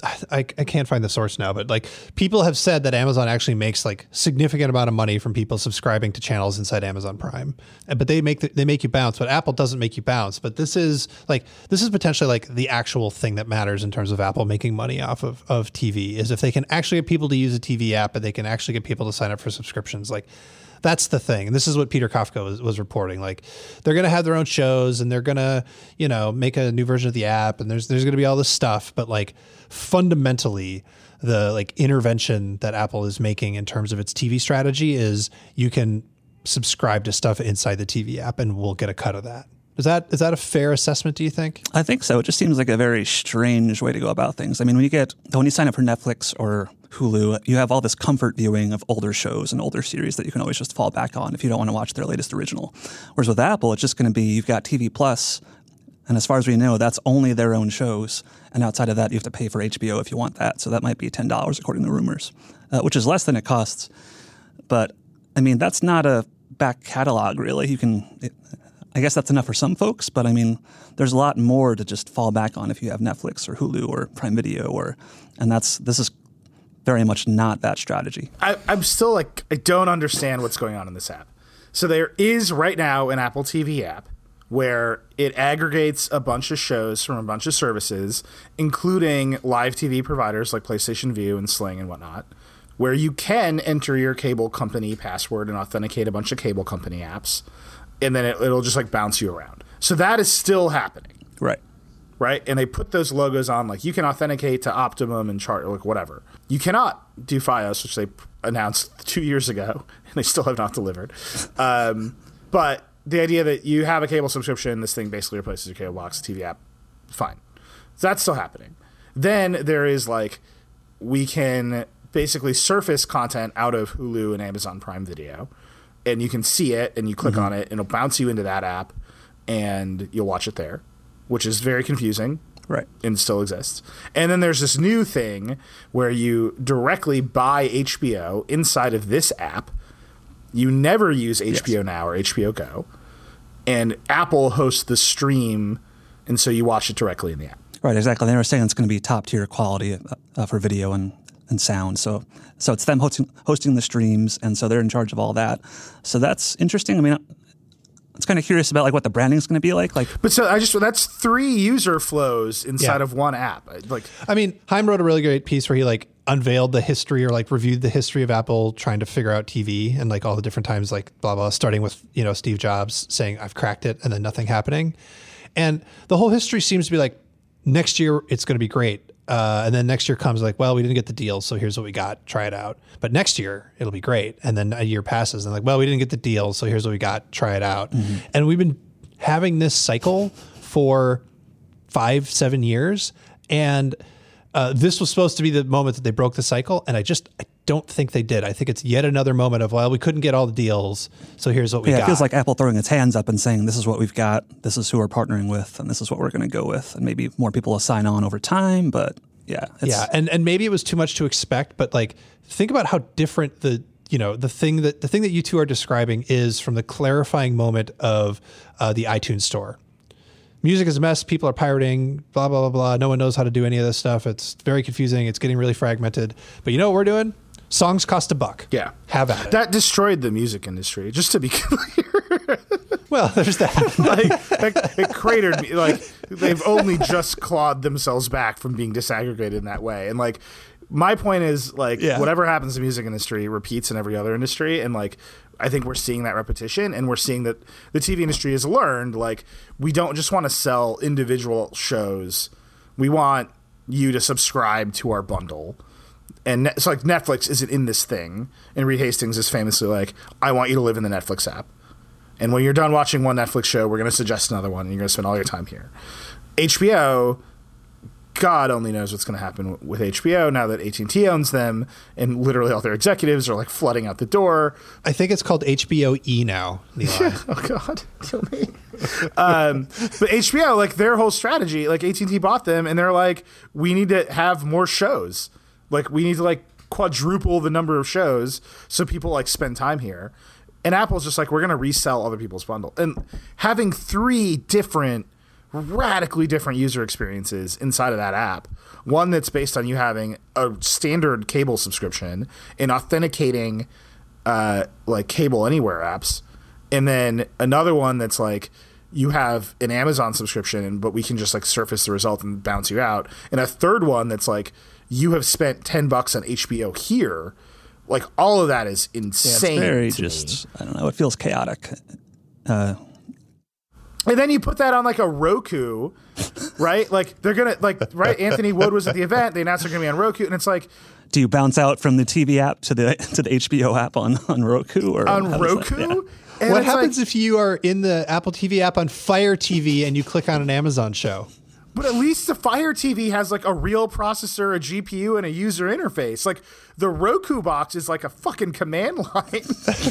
I can't find the source now, but like people have said that Amazon actually makes like significant amount of money from people subscribing to channels inside Amazon Prime, but they make you bounce. But Apple doesn't make you bounce. But this is potentially like the actual thing that matters in terms of Apple making money off of TV, is if they can actually get people to use a TV app, and they can actually get people to sign up for subscriptions. Like, that's the thing. And this is what Peter Kafka was reporting. Like, they're going to have their own shows, and they're going to, make a new version of the app, and there's going to be all this stuff. But like fundamentally, the like intervention that Apple is making in terms of its TV strategy is you can subscribe to stuff inside the TV app, and we'll get a cut of that. Is that a fair assessment, do you think? I think so. It just seems like a very strange way to go about things. I mean, when you sign up for Netflix or Hulu, you have all this comfort viewing of older shows and older series that you can always just fall back on if you don't want to watch their latest original. Whereas with Apple, it's just going to be, you've got TV Plus, and as far as we know, that's only their own shows. And outside of that, you have to pay for HBO if you want that. So that might be $10 according to rumors, which is less than it costs. But I mean, that's not a back catalog, really. I guess that's enough for some folks, but I mean, there's a lot more to just fall back on if you have Netflix or Hulu or Prime Video, and this is very much not that strategy. I'm still like, I don't understand what's going on in this app. So there is right now an Apple TV app where it aggregates a bunch of shows from a bunch of services, including live TV providers like PlayStation Vue and Sling and whatnot, where you can enter your cable company password and authenticate a bunch of cable company apps, and then it'll just like bounce you around. So that is still happening. Right? And they put those logos on, like you can authenticate to Optimum and Chart, like whatever. You cannot do Fios, which they announced 2 years ago, and they still have not delivered. But the idea that you have a cable subscription, this thing basically replaces your cable box, TV app, fine. So that's still happening. Then there is like, we can basically surface content out of Hulu and Amazon Prime Video, and you can see it, and you click on it, and it'll bounce you into that app, and you'll watch it there, which is very confusing. Right. And still exists. And then there's this new thing where you directly buy HBO inside of this app. You never use HBO Now or HBO Go. And Apple hosts the stream, and so you watch it directly in the app. Right, exactly. They were saying it's going to be top-tier quality for video and sound. So it's them hosting the streams, and so they're in charge of all that. So that's interesting. I mean, it's kind of curious about like what the branding is going to be like. But so that's 3 user flows inside of one app. I mean, Haim wrote a really great piece where he like unveiled the history or like reviewed the history of Apple trying to figure out TV and like all the different times, like blah, blah, starting with, Steve Jobs saying, I've cracked it, and then nothing happening. And the whole history seems to be like, next year it's going to be great. And then next year comes like, well, we didn't get the deal, so here's what we got. Try it out. But next year it'll be great. And then a year passes, and like, well, we didn't get the deal, so here's what we got. Try it out. Mm-hmm. And we've been having this cycle for 5-7 years, and this was supposed to be the moment that they broke the cycle, and I don't think they did. I think it's yet another moment of, well, we couldn't get all the deals, so here's what we got. It feels like Apple throwing its hands up and saying, this is what we've got, this is who we're partnering with, and this is what we're going to go with. And maybe more people will sign on over time, but yeah. And maybe it was too much to expect, but like, think about how different the thing that you two are describing is from the clarifying moment of the iTunes store. Music is a mess. People are pirating, blah, blah, blah, blah. No one knows how to do any of this stuff. It's very confusing. It's getting really fragmented. But you know what we're doing? Songs cost $1. Yeah. Have at it. That destroyed the music industry, just to be clear. Well, there's that. It cratered me. Like, they've only just clawed themselves back from being disaggregated in that way. And like, my point is like, whatever happens in the music industry repeats in every other industry. And like, I think we're seeing that repetition, and we're seeing that the TV industry has learned, like, we don't just want to sell individual shows. We want you to subscribe to our bundle. And it's like Netflix isn't in this thing. And Reed Hastings is famously like, I want you to live in the Netflix app. And when you're done watching one Netflix show, we're going to suggest another one, and you're going to spend all your time here. HBO, God only knows what's going to happen with HBO now that AT&T owns them, and literally all their executives are like flooding out the door. I think it's called HBO E now. Oh God, kill me. But HBO, like their whole strategy, like AT&T bought them, and they're like, we need to have more shows. Like we need to like quadruple the number of shows so people like spend time here. And Apple's just like, we're going to resell other people's bundle. And having 3 radically different user experiences inside of that app. One that's based on you having a standard cable subscription and authenticating like cable anywhere apps. And then another one that's like you have an Amazon subscription, but we can just like surface the result and bounce you out. And a third one that's like you have spent $10 on HBO here. Like all of that is insane. Yeah, it's very I don't know. It feels chaotic. And then you put that on like a Roku, right? Like they're going to like, right. Anthony Wood was at the event. They announced they're going to be on Roku. And it's like, do you bounce out from the TV app to the HBO app on Roku or on Roku? And what happens if you are in the Apple TV app on Fire TV and you click on an Amazon show? But at least the Fire TV has like a real processor, a GPU, and a user interface. Like the Roku box is like a fucking command line.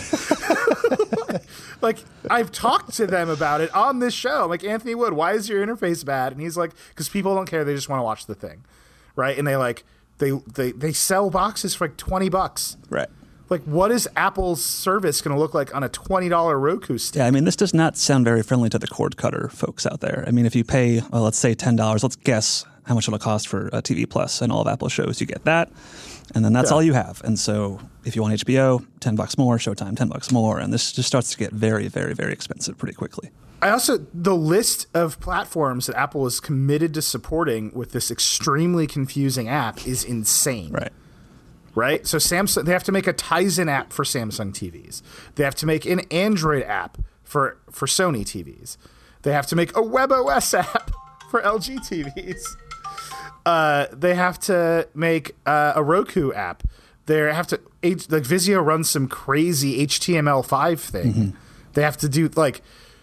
Like I've talked to them about it on this show. I'm like, Anthony Wood, why is your interface bad? And he's like, because people don't care. They just want to watch the thing. Right. And they like, they sell boxes for like $20. Right. Like, what is Apple's service going to look like on a $20 Roku stick? Yeah, I mean, this does not sound very friendly to the cord cutter folks out there. I mean, if you pay, well, let's say $10, let's guess how much it'll cost for TV Plus and all of Apple's shows. You get that, and then that's all you have. And so if you want HBO, $10 more, Showtime, $10 more, and this just starts to get very, very, very expensive pretty quickly. The list of platforms that Apple is committed to supporting with this extremely confusing app is insane. Right? So Samsung, they have to make a Tizen app for Samsung TVs. They have to make an Android app for Sony TVs. They have to make a WebOS app for LG TVs. They have to make a Roku app. They have to like Vizio runs some crazy HTML5 thing. Mm-hmm. They have to do like,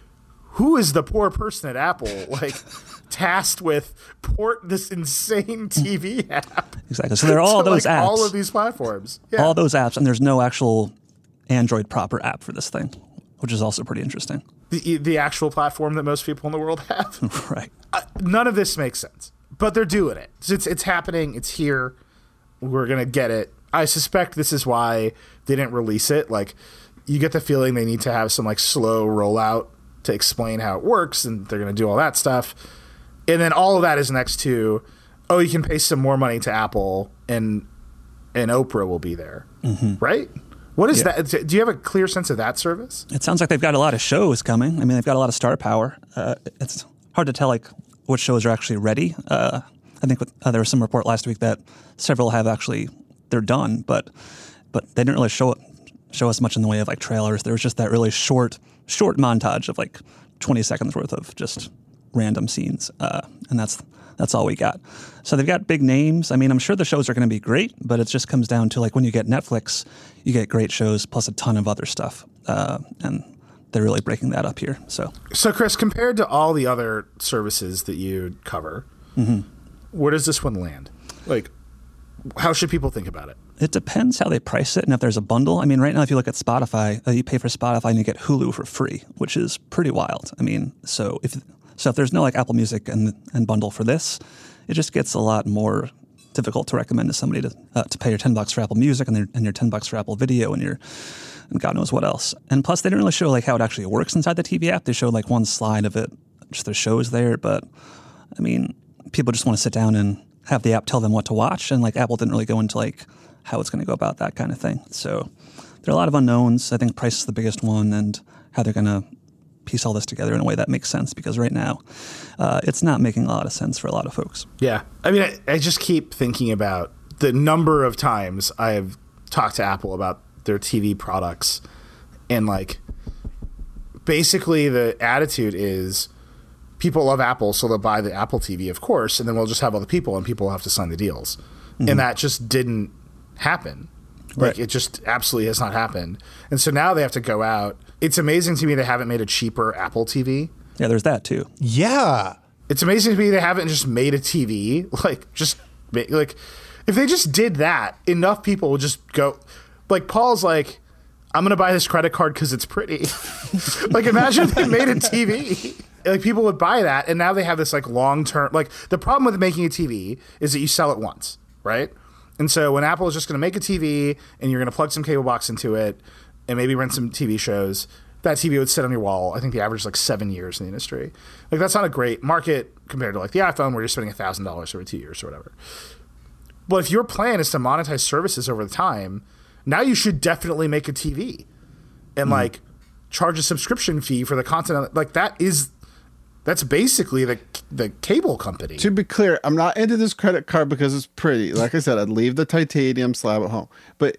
who is the poor person at Apple like tasked with port this insane TV app? Exactly. So there are all those apps, all of these platforms, all those apps, and there's no actual Android proper app for this thing, which is also pretty interesting. The actual platform that most people in the world have. Right. None of this makes sense, but they're doing it. It's happening. It's here. We're going to get it. I suspect this is why they didn't release it. Like, you get the feeling they need to have some like slow rollout to explain how it works, and they're going to do all that stuff. And then all of that is next to, oh, you can pay some more money to Apple and Oprah will be there. Mm-hmm. Right? What is that? Do you have a clear sense of that service? It sounds like they've got a lot of shows coming. I mean, they've got a lot of star power. It's hard to tell like which shows are actually ready. I think there was some report last week that several have actually, they're done, but they didn't really show us much in the way of like trailers. There was just that really short montage of like 20 seconds worth of just random scenes, and that's all we got. So they've got big names. I mean, I'm sure the shows are going to be great, but it just comes down to like when you get Netflix, you get great shows plus a ton of other stuff, and they're really breaking that up here. So Chris, compared to all the other services that you cover, mm-hmm. where does this one land? Like, how should people think about it? It depends how they price it and if there's a bundle. I mean, right now, if you look at Spotify, you pay for Spotify and you get Hulu for free, which is pretty wild. I mean, so if there's no like Apple Music and bundle for this, it just gets a lot more difficult to recommend to somebody to pay your $10 for Apple Music and your $10 for Apple Video and God knows what else. And plus, they didn't really show like how it actually works inside the TV app. They showed like one slide of it, just the shows there. But I mean, people just want to sit down and have the app tell them what to watch, and like Apple didn't really go into like how it's going to go about that kind of thing. So there are a lot of unknowns. I think price is the biggest one, and how they're going to piece all this together in a way that makes sense, because right now it's not making a lot of sense for a lot of folks. Yeah. I mean, I just keep thinking about the number of times I have talked to Apple about their TV products, and like basically the attitude is people love Apple, so they'll buy the Apple TV, of course, and then we'll just have other people, and people will have to sign the deals. Mm-hmm. And that just didn't happen. Like, it just absolutely has not happened. And so now they have to go out. It's amazing to me they haven't made a cheaper Apple TV. Yeah, there's that too. Yeah. It's amazing to me they haven't just made a TV. Like, if they just did that, enough people would just go. Like, Paul's like, I'm going to buy this credit card because it's pretty. Like, imagine if they made a TV. Like, people would buy that, and now they have this, like, long-term... Like, the problem with making a TV is that you sell it once, right? And so when Apple is just going to make a TV, and you're going to plug some cable box into it, and maybe rent some TV shows, that TV would sit on your wall. I think the average is, like, 7 years in the industry. Like, that's not a great market compared to, like, the iPhone, where you're spending $1,000 over 2 years or whatever. But if your plan is to monetize services over the time, now you should definitely make a TV and, like, charge a subscription fee for the content. Like, that's basically the cable company. To be clear, I'm not into this credit card because it's pretty. Like I said, I'd leave the titanium slab at home. But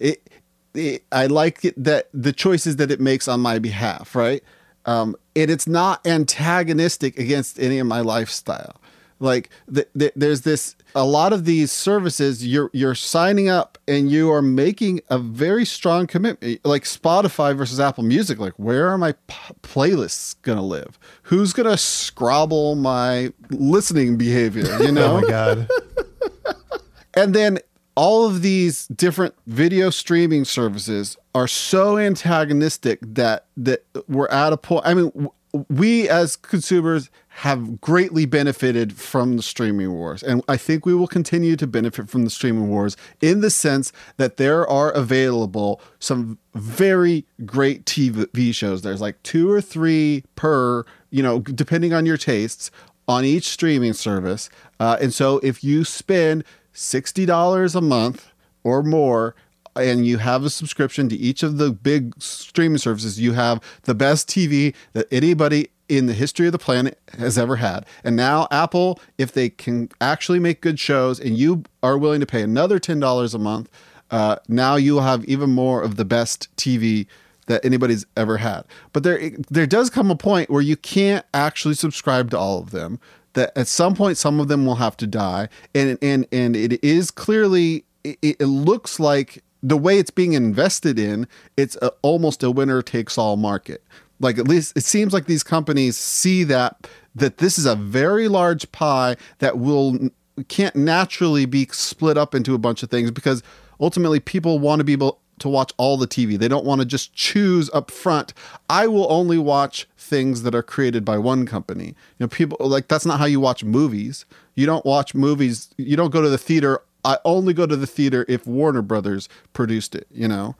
I like it that the choices that it makes on my behalf, right? It's not antagonistic against any of my lifestyle. Like there's this, a lot of these services, you're signing up and you are making a very strong commitment. Like Spotify versus Apple Music. Like, where are my playlists gonna live? Who's gonna scrabble my listening behavior? You know? Oh my God. And then all of these different video streaming services are so antagonistic that we're at a point. I mean, we as consumers have greatly benefited from the streaming wars. And I think we will continue to benefit from the streaming wars in the sense that there are available some very great TV shows. There's like 2 or 3 per, depending on your tastes, on each streaming service. And so if you spend $60 a month or more, and you have a subscription to each of the big streaming services, you have the best TV that anybody in the history of the planet has ever had. And now Apple, if they can actually make good shows and you are willing to pay another $10 a month, now you'll have even more of the best TV that anybody's ever had. But there does come a point where you can't actually subscribe to all of them, that at some point some of them will have to die. And it is clearly, it looks like the way it's being invested in, it's almost a winner takes all market. Like, at least it seems like these companies see that this is a very large pie that can't naturally be split up into a bunch of things, because ultimately people want to be able to watch all the TV. They don't want to just choose up front, I will only watch things that are created by one company. People, like, that's not how you watch movies. You don't watch movies. You don't go to the theater. I only go to the theater if Warner Brothers produced it,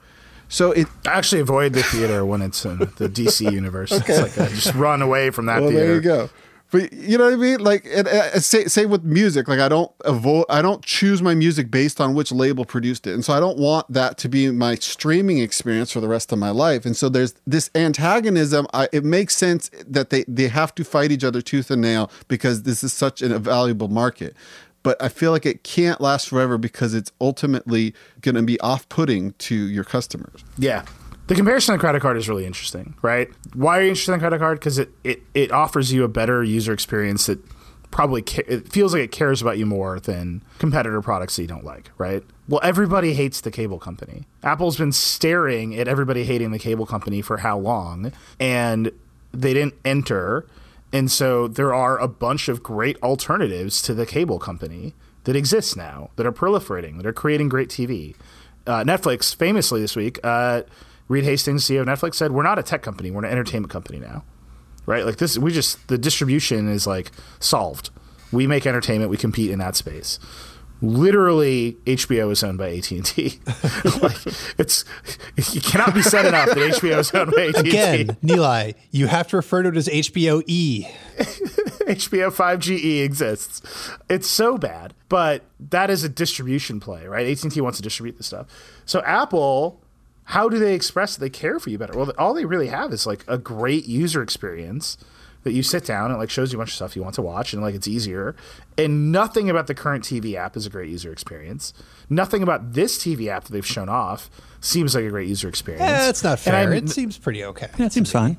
So I actually avoid the theater when it's in the DC universe. Okay. It's like I just run away from that theater. There you go. But you know what I mean? Like, say with music, like I don't choose my music based on which label produced it. And so I don't want that to be my streaming experience for the rest of my life. And so there's this antagonism. It makes sense that they have to fight each other tooth and nail, because this is such a valuable market. But I feel like it can't last forever, because it's ultimately going to be off-putting to your customers. Yeah. The comparison on credit card is really interesting, right? Why are you interested in credit card? Because it offers you a better user experience that probably it feels like it cares about you more than competitor products that you don't like, right? Well, everybody hates the cable company. Apple's been staring at everybody hating the cable company for how long, and they didn't enter. And so there are a bunch of great alternatives to the cable company that exist now, that are proliferating, that are creating great TV. Netflix, famously this week, Reed Hastings, CEO of Netflix, said, we're not a tech company, we're an entertainment company now. Right? Like this, the distribution is like solved. We make entertainment, we compete in that space. Literally, HBO is owned by AT&T. Like, it cannot be said enough that HBO is owned by AT&T. Again, Nilay, you have to refer to it as HBO-E. HBO 5GE exists. It's so bad, but that is a distribution play, right? AT&T wants to distribute this stuff. So Apple, how do they express that they care for you better? Well, all they really have is like a great user experience that you sit down and like shows you a bunch of stuff you want to watch, and like it's easier. And nothing about the current TV app is a great user experience. Nothing about this TV app that they've shown off seems like a great user experience. That's not fair. It seems pretty okay. Yeah, it seems fine.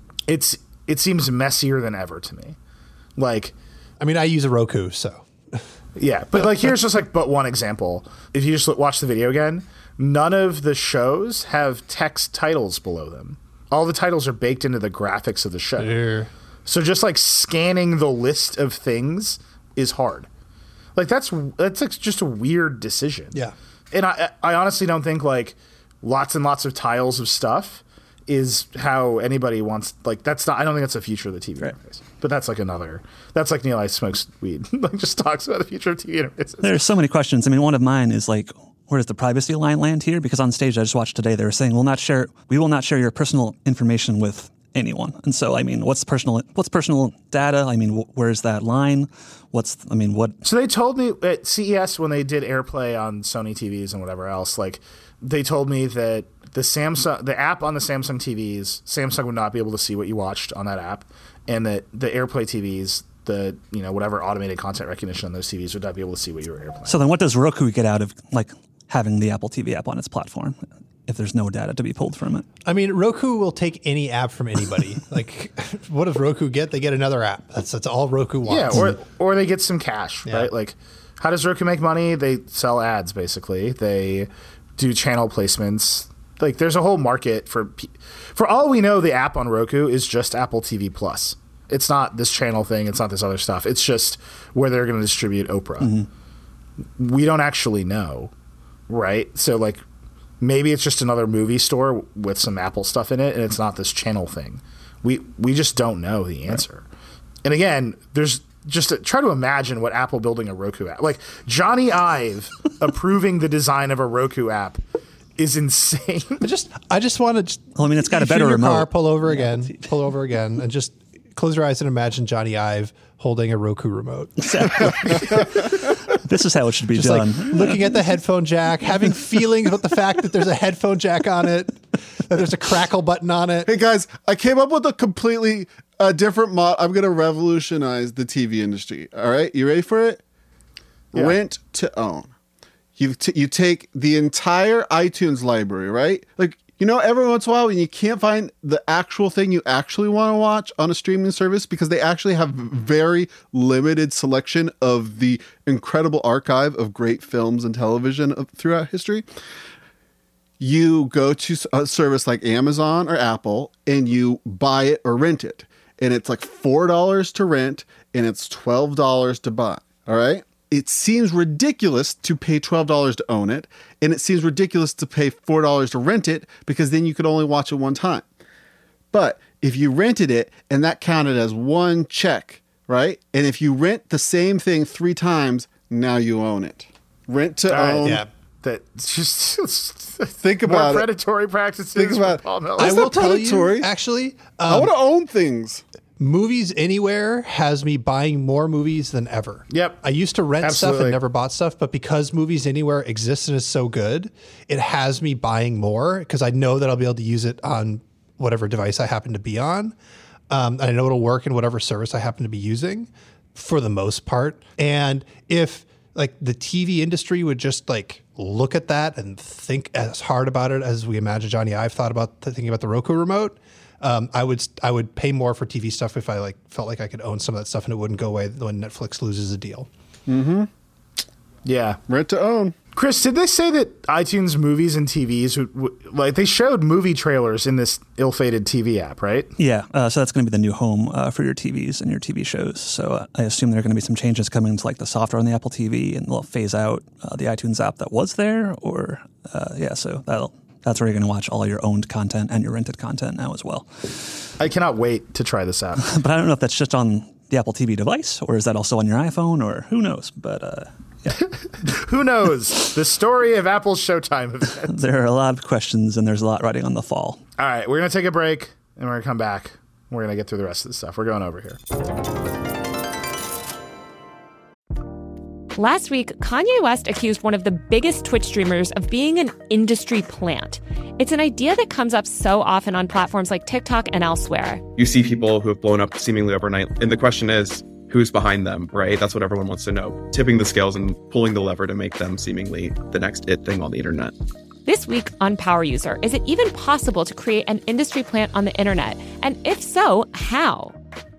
It seems messier than ever to me. Like, I mean, I use a Roku, so. Yeah, but like here's just like but one example. If you just watch the video again, none of the shows have text titles below them. All the titles are baked into the graphics of the show. Yeah. So just like scanning the list of things is hard. Like that's like just a weird decision. Yeah. And I honestly don't think like lots and lots of tiles of stuff is how anybody wants, like that's not, I don't think that's the future of the TV interface. But that's like that's like Neil smokes weed. Like just talks about the future of TV interfaces. There's so many questions. I mean, one of mine is like, where does the privacy line land here? Because on stage I just watched today, they were saying we will not share your personal information with anyone. And so, I mean, what's personal data? I mean, where's that line? What? So they told me at CES when they did AirPlay on Sony TVs and whatever else, like they told me that the app on the Samsung TVs, Samsung would not be able to see what you watched on that app, and that the AirPlay TVs, whatever automated content recognition on those TVs would not be able to see what you were AirPlaying. So then what does Roku get out of like having the Apple TV app on its platform if there's no data to be pulled from it? I mean, Roku will take any app from anybody. Like, what does Roku get? They get another app. That's all Roku wants. Yeah, or they get some cash, right? Like, how does Roku make money? They sell ads, basically. They do channel placements. Like, there's a whole market for all we know, the app on Roku is just Apple TV Plus. It's not this channel thing. It's not this other stuff. It's just where they're going to distribute Oprah. Mm-hmm. We don't actually know, right? So, like, maybe it's just another movie store with some Apple stuff in it, and it's not this channel thing. We just don't know the answer. Right. And again, there's try to imagine what Apple building a Roku app. Like, Johnny Ive approving the design of a Roku app is insane. I just want to. Well, I mean, it's got a better remote. Car, pull over again, and just close your eyes and imagine Johnny Ive holding a Roku remote. This is how it should be Just done. like looking at the headphone jack, having feelings about the fact that there's a headphone jack on it, that there's a crackle button on it. Hey guys, I came up with a completely different mod. I'm going to revolutionize the TV industry. All right, you ready for it? Yeah. Rent to own. You take the entire iTunes library, right? Like, you know, every once in a while when you can't find the actual thing you actually want to watch on a streaming service because they actually have very limited selection of the incredible archive of great films and television throughout history. You go to a service like Amazon or Apple and you buy it or rent it. And it's like $4 to rent and it's $12 to buy. All right. It seems ridiculous to pay $12 to own it. And it seems ridiculous to pay $4 to rent it because then you could only watch it one time. But if you rented it and that counted as one check, right? And if you rent the same thing 3 times, now you own it. Rent to own. Yeah. That's just Think more about it. predatory practices. Think about from Paul Miller. I Is will that tell you, predatory? actually, I want to own things. Movies Anywhere has me buying more movies than ever. Yep. I used to rent stuff Absolutely. and never bought stuff, but because Movies Anywhere exists and is so good, it has me buying more because I know that I'll be able to use it on whatever device I happen to be on. And I know it'll work in whatever service I happen to be using for the most part. And if like the TV industry would just like look at that and think as hard about it as we imagine Johnny Ive thought about thinking about the Roku remote, I would pay more for TV stuff if I like felt like I could own some of that stuff and it wouldn't go away when Netflix loses a deal. Yeah. Rent to own. Chris, did they say that iTunes movies and TVs like they showed movie trailers in this ill-fated TV app, right? Yeah, so that's going to be the new home for your TVs and your TV shows. So I assume there are going to be some changes coming to like the software on the Apple TV, and they'll phase out the iTunes app that was there. Or so that's where you're going to watch all your owned content and your rented content now as well. I cannot wait to try this out. But I don't know if that's just on the Apple TV device, or is that also on your iPhone, or who knows? But Who knows? The story of Apple's Showtime event. there are a lot of questions, and there's a lot riding on the fall. All right, we're going to take a break, and we're going to come back. We're going to get through the rest of the stuff. We're going over here. Last week, Kanye West accused one of the biggest Twitch streamers of being an industry plant. It's an idea that comes up so often on platforms like TikTok and elsewhere. You see people who have blown up seemingly overnight, and the question is, who's behind them, right? That's what everyone wants to know. Tipping the scales and pulling the lever to make them seemingly the next it thing on the internet. This week on Power User, is it even possible to create an industry plant on the internet? And if so, how?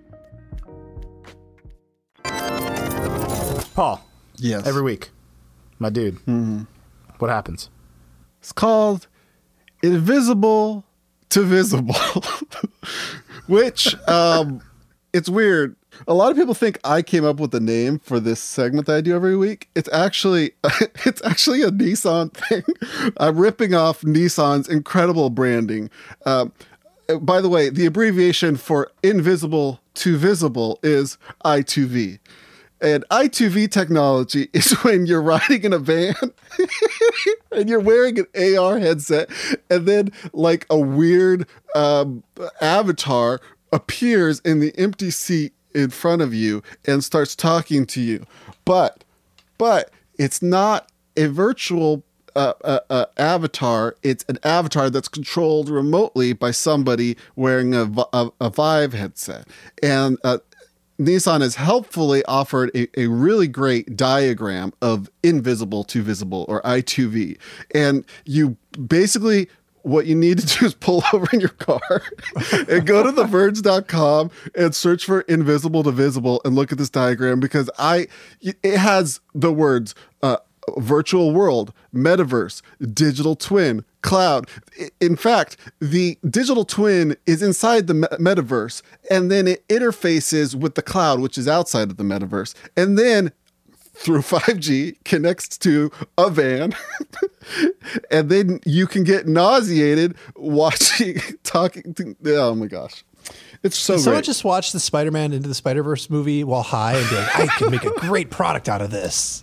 Paul, Yes. every week, my dude, what happens? It's called Invisible to Visible, which it's weird. A lot of people think I came up with the name for this segment that I do every week. It's actually a Nissan thing. I'm ripping off Nissan's incredible branding. By the way, the abbreviation for Invisible to Visible is I2V. And I2V technology is when you're riding in a van and you're wearing an AR headset, and then like a weird avatar appears in the empty seat in front of you and starts talking to you. But it's not a virtual avatar. It's an avatar that's controlled remotely by somebody wearing a Vive headset. And Nissan has helpfully offered a really great diagram of invisible to visible, or I2V. And you basically, what you need to do is pull over in your car and go to theverge.com and search for invisible to visible and look at this diagram, because it has the words virtual world, metaverse, digital twin, cloud. In fact, the digital twin is inside the metaverse, and then it interfaces with the cloud, which is outside of the metaverse. And then through 5G connects to a van. And then you can get nauseated watching, talking to, oh my gosh. It's so Did someone great. just watch the Spider-Man Into the Spider-Verse movie while high and be like, I can make a great product out of this?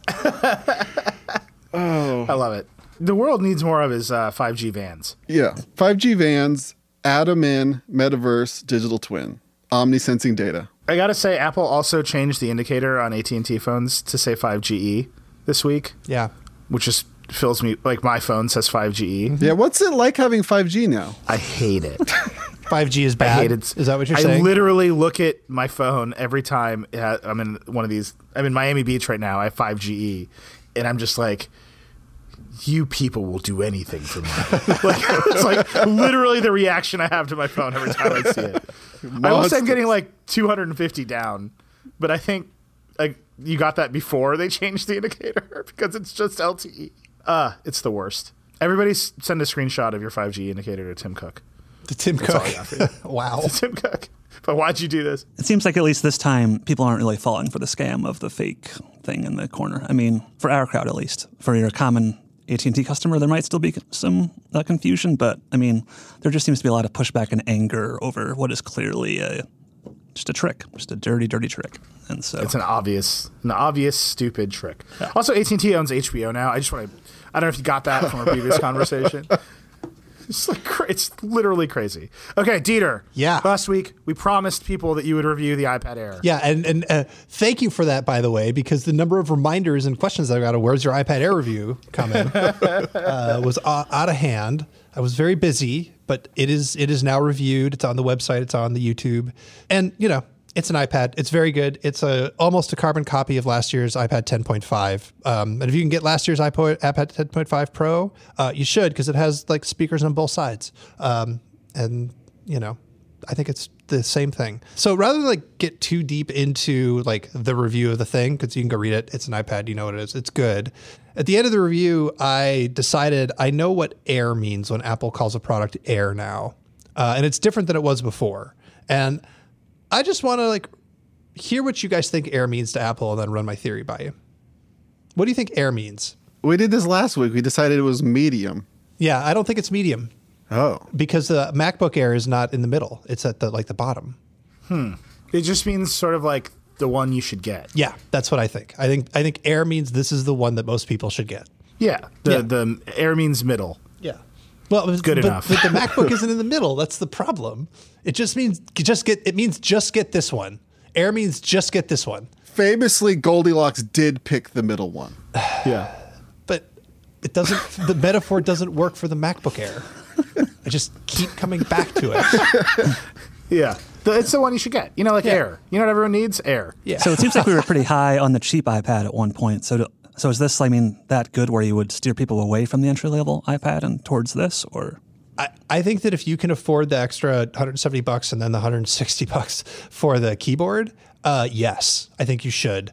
I love it. The world needs more of his 5G vans. Yeah. 5G vans, add them in, metaverse, digital twin. omnisensing data. I gotta say, Apple also changed the indicator on AT&T phones to say 5GE this week. Yeah. Which just fills me, like my phone says 5GE. Yeah, what's it like having 5G now? I hate it. 5G is bad. I hate it. Is that what you're I saying? literally look at my phone every time I'm in one of these. I'm in Miami Beach right now. I have 5GE, and I'm just like, you people will do anything for me. It's like literally the reaction I have to my phone every time I see it. I will say I'm getting like 250 down, but I think like you got that before they changed the indicator because it's just LTE. It's the worst. Everybody send a screenshot of your 5G indicator to Tim Cook. To Tim That's Cook. all I got for you. Wow. To Tim Cook. But why'd you do this? It seems like at least this time, people aren't really falling for the scam of the fake thing in the corner. I mean, for our crowd at least. For your common AT&T customer, there might still be some confusion, but I mean, there just seems to be a lot of pushback and anger over what is clearly just a trick, just a dirty, dirty trick. And so it's an obvious, stupid trick. Yeah. Also, AT&T owns HBO now. I don't know if you got that from a previous conversation. It's like it's literally crazy. Okay, Dieter. Yeah. Last week we promised people that you would review the iPad Air. Yeah, and thank you for that, by the way, because the number of reminders and questions I got, where's your iPad Air review coming, was out of hand. I was very busy, but it is now reviewed. It's on the website. It's on the YouTube, and it's an iPad. It's very good. It's almost a carbon copy of last year's iPad 10.5. And if you can get last year's iPad 10.5 Pro, you should, because it has like speakers on both sides. And I think it's the same thing. So rather than like get too deep into like the review of the thing, because you can go read it. It's an iPad. You know what it is. It's good. At the end of the review, I decided I know what Air means when Apple calls a product Air now. And it's different than it was before. And I just want to like hear what you guys think Air means to Apple and then run my theory by you. What do you think Air means? We did this last week. We decided it was medium. Yeah, I don't think it's medium. Oh. Because the MacBook Air is not in the middle. It's at the bottom. It just means sort of like the one you should get. Yeah, that's what I think. I think Air means this is the one that most people should get. Yeah. The Air means middle. Yeah. Well, good enough. But the MacBook isn't in the middle. That's the problem. It just means just get this one. Air means just get this one. Famously, Goldilocks did pick the middle one. Yeah. But it doesn't. The metaphor doesn't work for the MacBook Air. I just keep coming back to it. Yeah. It's the one you should get. Air. You know what everyone needs? Air. Yeah. So it seems like we were pretty high on the cheap iPad at one point. So is this, that good where you would steer people away from the entry-level iPad and towards this, or? I think that if you can afford the extra $170 and then the $160 for the keyboard, yes, I think you should.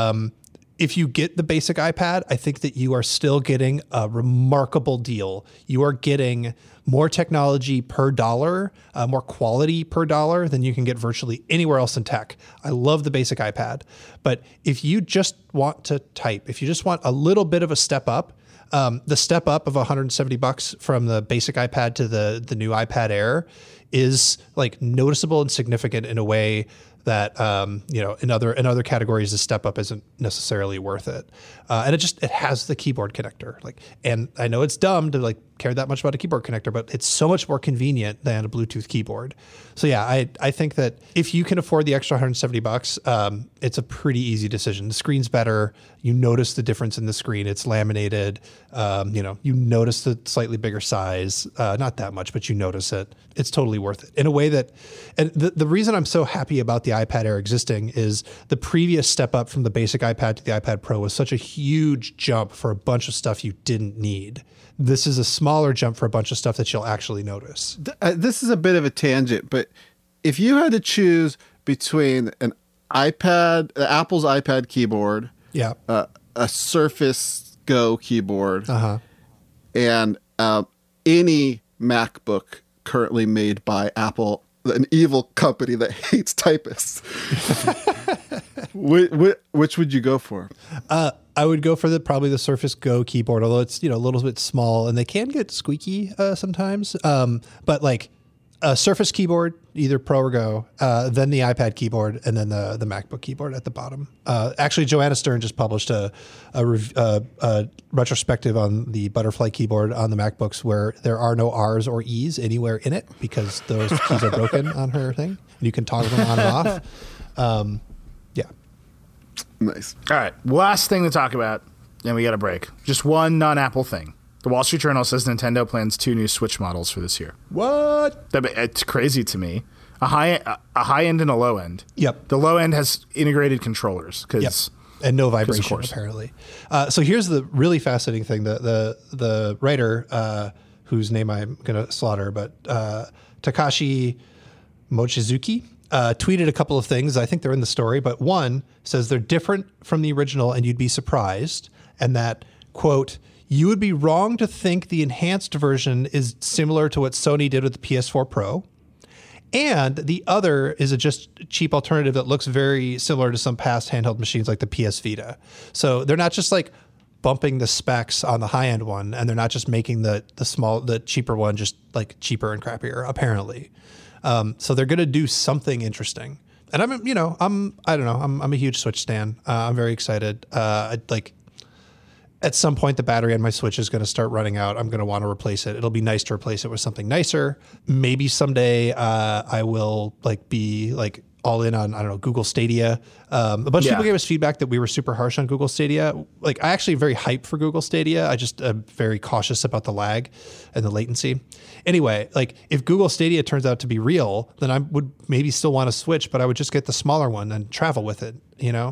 If you get the basic iPad, I think that you are still getting a remarkable deal. You are getting more technology per dollar, more quality per dollar than you can get virtually anywhere else in tech. I love the basic iPad. But if you just want to type, if you just want a little bit of a step up, the step up of $170 from the basic iPad to the new iPad Air is like noticeable and significant in a way that in other categories the step up isn't necessarily worth it, and it has the keyboard connector. And I know it's dumb to care that much about a keyboard connector, but it's so much more convenient than a Bluetooth keyboard. So yeah, I think that if you can afford the extra $170, it's a pretty easy decision. The screen's better. You notice the difference in the screen. It's laminated. You notice the slightly bigger size. Not that much, but you notice it. It's totally worth it in a way that, and the reason I'm so happy about the iPad Air existing is the previous step up from the basic iPad to the iPad Pro was such a huge jump for a bunch of stuff you didn't need. This is a smaller jump for a bunch of stuff that you'll actually notice. This is a bit of a tangent, but if you had to choose between an iPad, Apple's iPad keyboard, a Surface Go keyboard, and any MacBook currently made by Apple, an evil company that hates typists, which would you go for? I would go for probably the Surface Go keyboard, although it's a little bit small and they can get squeaky sometimes. But a Surface keyboard, either Pro or Go, then the iPad keyboard, and then the MacBook keyboard at the bottom. Actually, Joanna Stern just published a retrospective on the Butterfly keyboard on the MacBooks where there are no R's or E's anywhere in it because those keys are broken on her thing. And you can toggle them on and off. Yeah. Nice. All right, last thing to talk about, and we got a break. Just one non-Apple thing. The Wall Street Journal says Nintendo plans 2 new Switch models for this year. What? It's crazy to me. A high end and a low end. Yep. The low end has integrated controllers and no vibration apparently. So here's the really fascinating thing: the writer, whose name I'm going to slaughter, but Takashi Mochizuki tweeted a couple of things. I think they're in the story, but one says they're different from the original, and you'd be surprised, and that quote. You would be wrong to think the enhanced version is similar to what Sony did with the PS4 Pro. And the other is a just cheap alternative that looks very similar to some past handheld machines like the PS Vita. So they're not just like bumping the specs on the high-end one, and they're not just making the cheaper one just like cheaper and crappier, apparently. So they're going to do something interesting. And I'm a huge Switch stan. I'm very excited. At some point, the battery on my Switch is going to start running out. I'm going to want to replace it. It'll be nice to replace it with something nicer. Maybe someday I will be all in on, Google Stadia. A bunch of people gave us feedback that we were super harsh on Google Stadia. I actually am very hyped for Google Stadia. I just am very cautious about the lag and the latency. Anyway, if Google Stadia turns out to be real, then I would maybe still want to switch, but I would just get the smaller one and travel with it,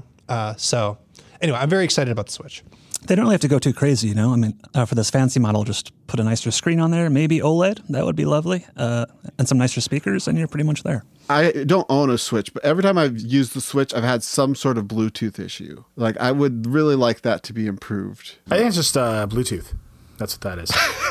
So anyway, I'm very excited about the Switch. They don't really have to go too crazy, for this fancy model, just put a nicer screen on there, maybe OLED, that would be lovely, and some nicer speakers, and you're pretty much there. I don't own a Switch, but every time I've used the Switch, I've had some sort of Bluetooth issue. I would really like that to be improved. I think it's just Bluetooth. That's what that is.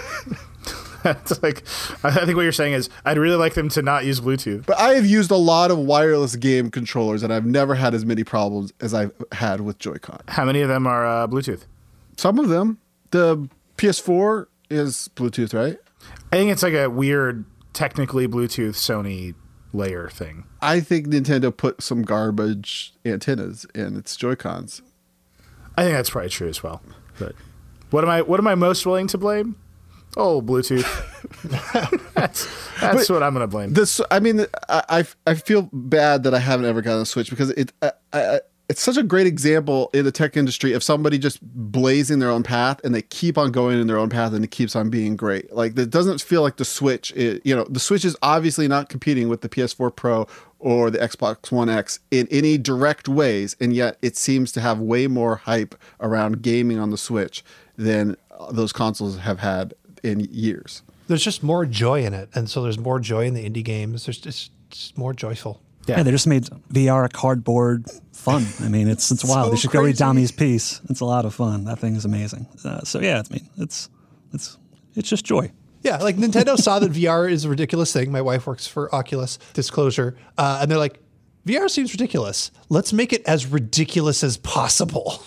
It's I think what you're saying is I'd really like them to not use Bluetooth. But I have used a lot of wireless game controllers, and I've never had as many problems as I've had with Joy-Con. How many of them are Bluetooth? Some of them. The PS4 is Bluetooth, right? I think it's a weird, technically Bluetooth Sony layer thing. I think Nintendo put some garbage antennas in its Joy-Cons. I think that's probably true as well. But what am I most willing to blame? Oh, Bluetooth. That's what I'm going to blame. I feel bad that I haven't ever gotten a Switch because it's such a great example in the tech industry of somebody just blazing their own path and they keep on going in their own path and it keeps on being great. It doesn't feel like the Switch the Switch is obviously not competing with the PS4 Pro or the Xbox One X in any direct ways. And yet it seems to have way more hype around gaming on the Switch than those consoles have had in years. There's just more joy in it. And so there's more joy in the indie games. There's just more joyful. Yeah, they just made VR cardboard fun. It's wild. You should go read Dami's piece. It's a lot of fun. That thing is amazing. It's just joy. Yeah, Nintendo saw that VR is a ridiculous thing. My wife works for Oculus, disclosure, and they're like, VR seems ridiculous. Let's make it as ridiculous as possible.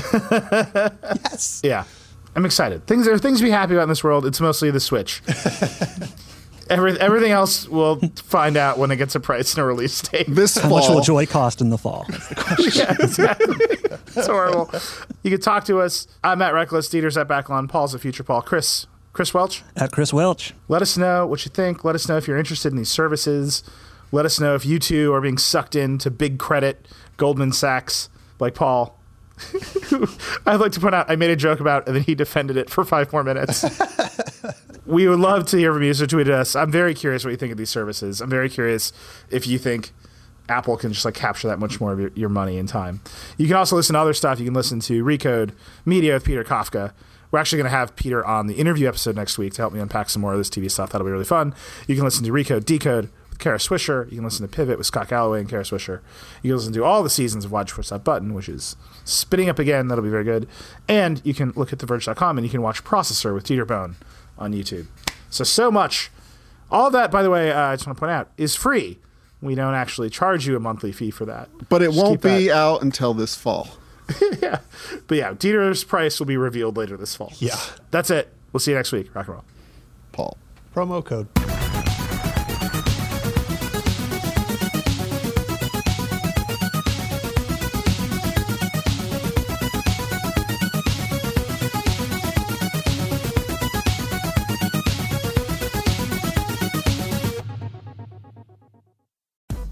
Yes. Yeah, I'm excited. There are things to be happy about in this world. It's mostly the Switch. Everything else we'll find out when it gets a price and a release date. How much will Joy cost in the fall? Yeah, exactly. That's horrible. You can talk to us. I'm Matt Reckless. Dieter's at Backlon. Paul's at Future Paul. Chris Welch. At Chris Welch. Let us know what you think. Let us know if you're interested in these services. Let us know if you too are being sucked into big credit, Goldman Sachs, like Paul. I'd like to point out I made a joke about and then he defended it for 5 more minutes. We would love to hear from you, so tweet at us. I'm very curious what you think of these services. I'm very curious if you think Apple can just capture that much more of your money and time. You can also listen to other stuff. You can listen to Recode Media with Peter Kafka. We're actually going to have Peter on the interview episode next week to help me unpack some more of this TV stuff. That'll be really fun. You can listen to Recode Decode with Kara Swisher. You can listen to Pivot with Scott Galloway and Kara Swisher. You can listen to all the seasons of Watch Push That Button, which is spinning up again. That'll be very good. And you can look at TheVerge.com and you can watch Processor with Dieter Bone on YouTube. So much. All of that, by the way, I just want to point out, is free. We don't actually charge you a monthly fee for that. But it won't be out until this fall. Yeah. But yeah, Dieter's price will be revealed later this fall. Yeah. That's it. We'll see you next week. Rock and roll. Paul. Promo code.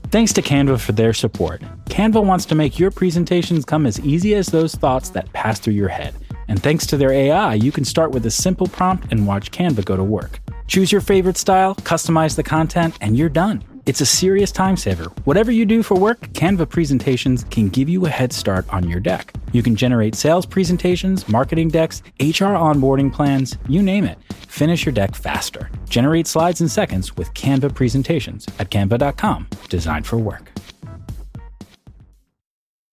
Thanks to Canva for their support. Canva wants to make your presentations come as easy as those thoughts that pass through your head. And thanks to their AI, you can start with a simple prompt and watch Canva go to work. Choose your favorite style, customize the content, and you're done. It's a serious time saver. Whatever you do for work, Canva presentations can give you a head start on your deck. You can generate sales presentations, marketing decks, HR onboarding plans, you name it. Finish your deck faster. Generate slides in seconds with Canva presentations at canva.com. Designed for work.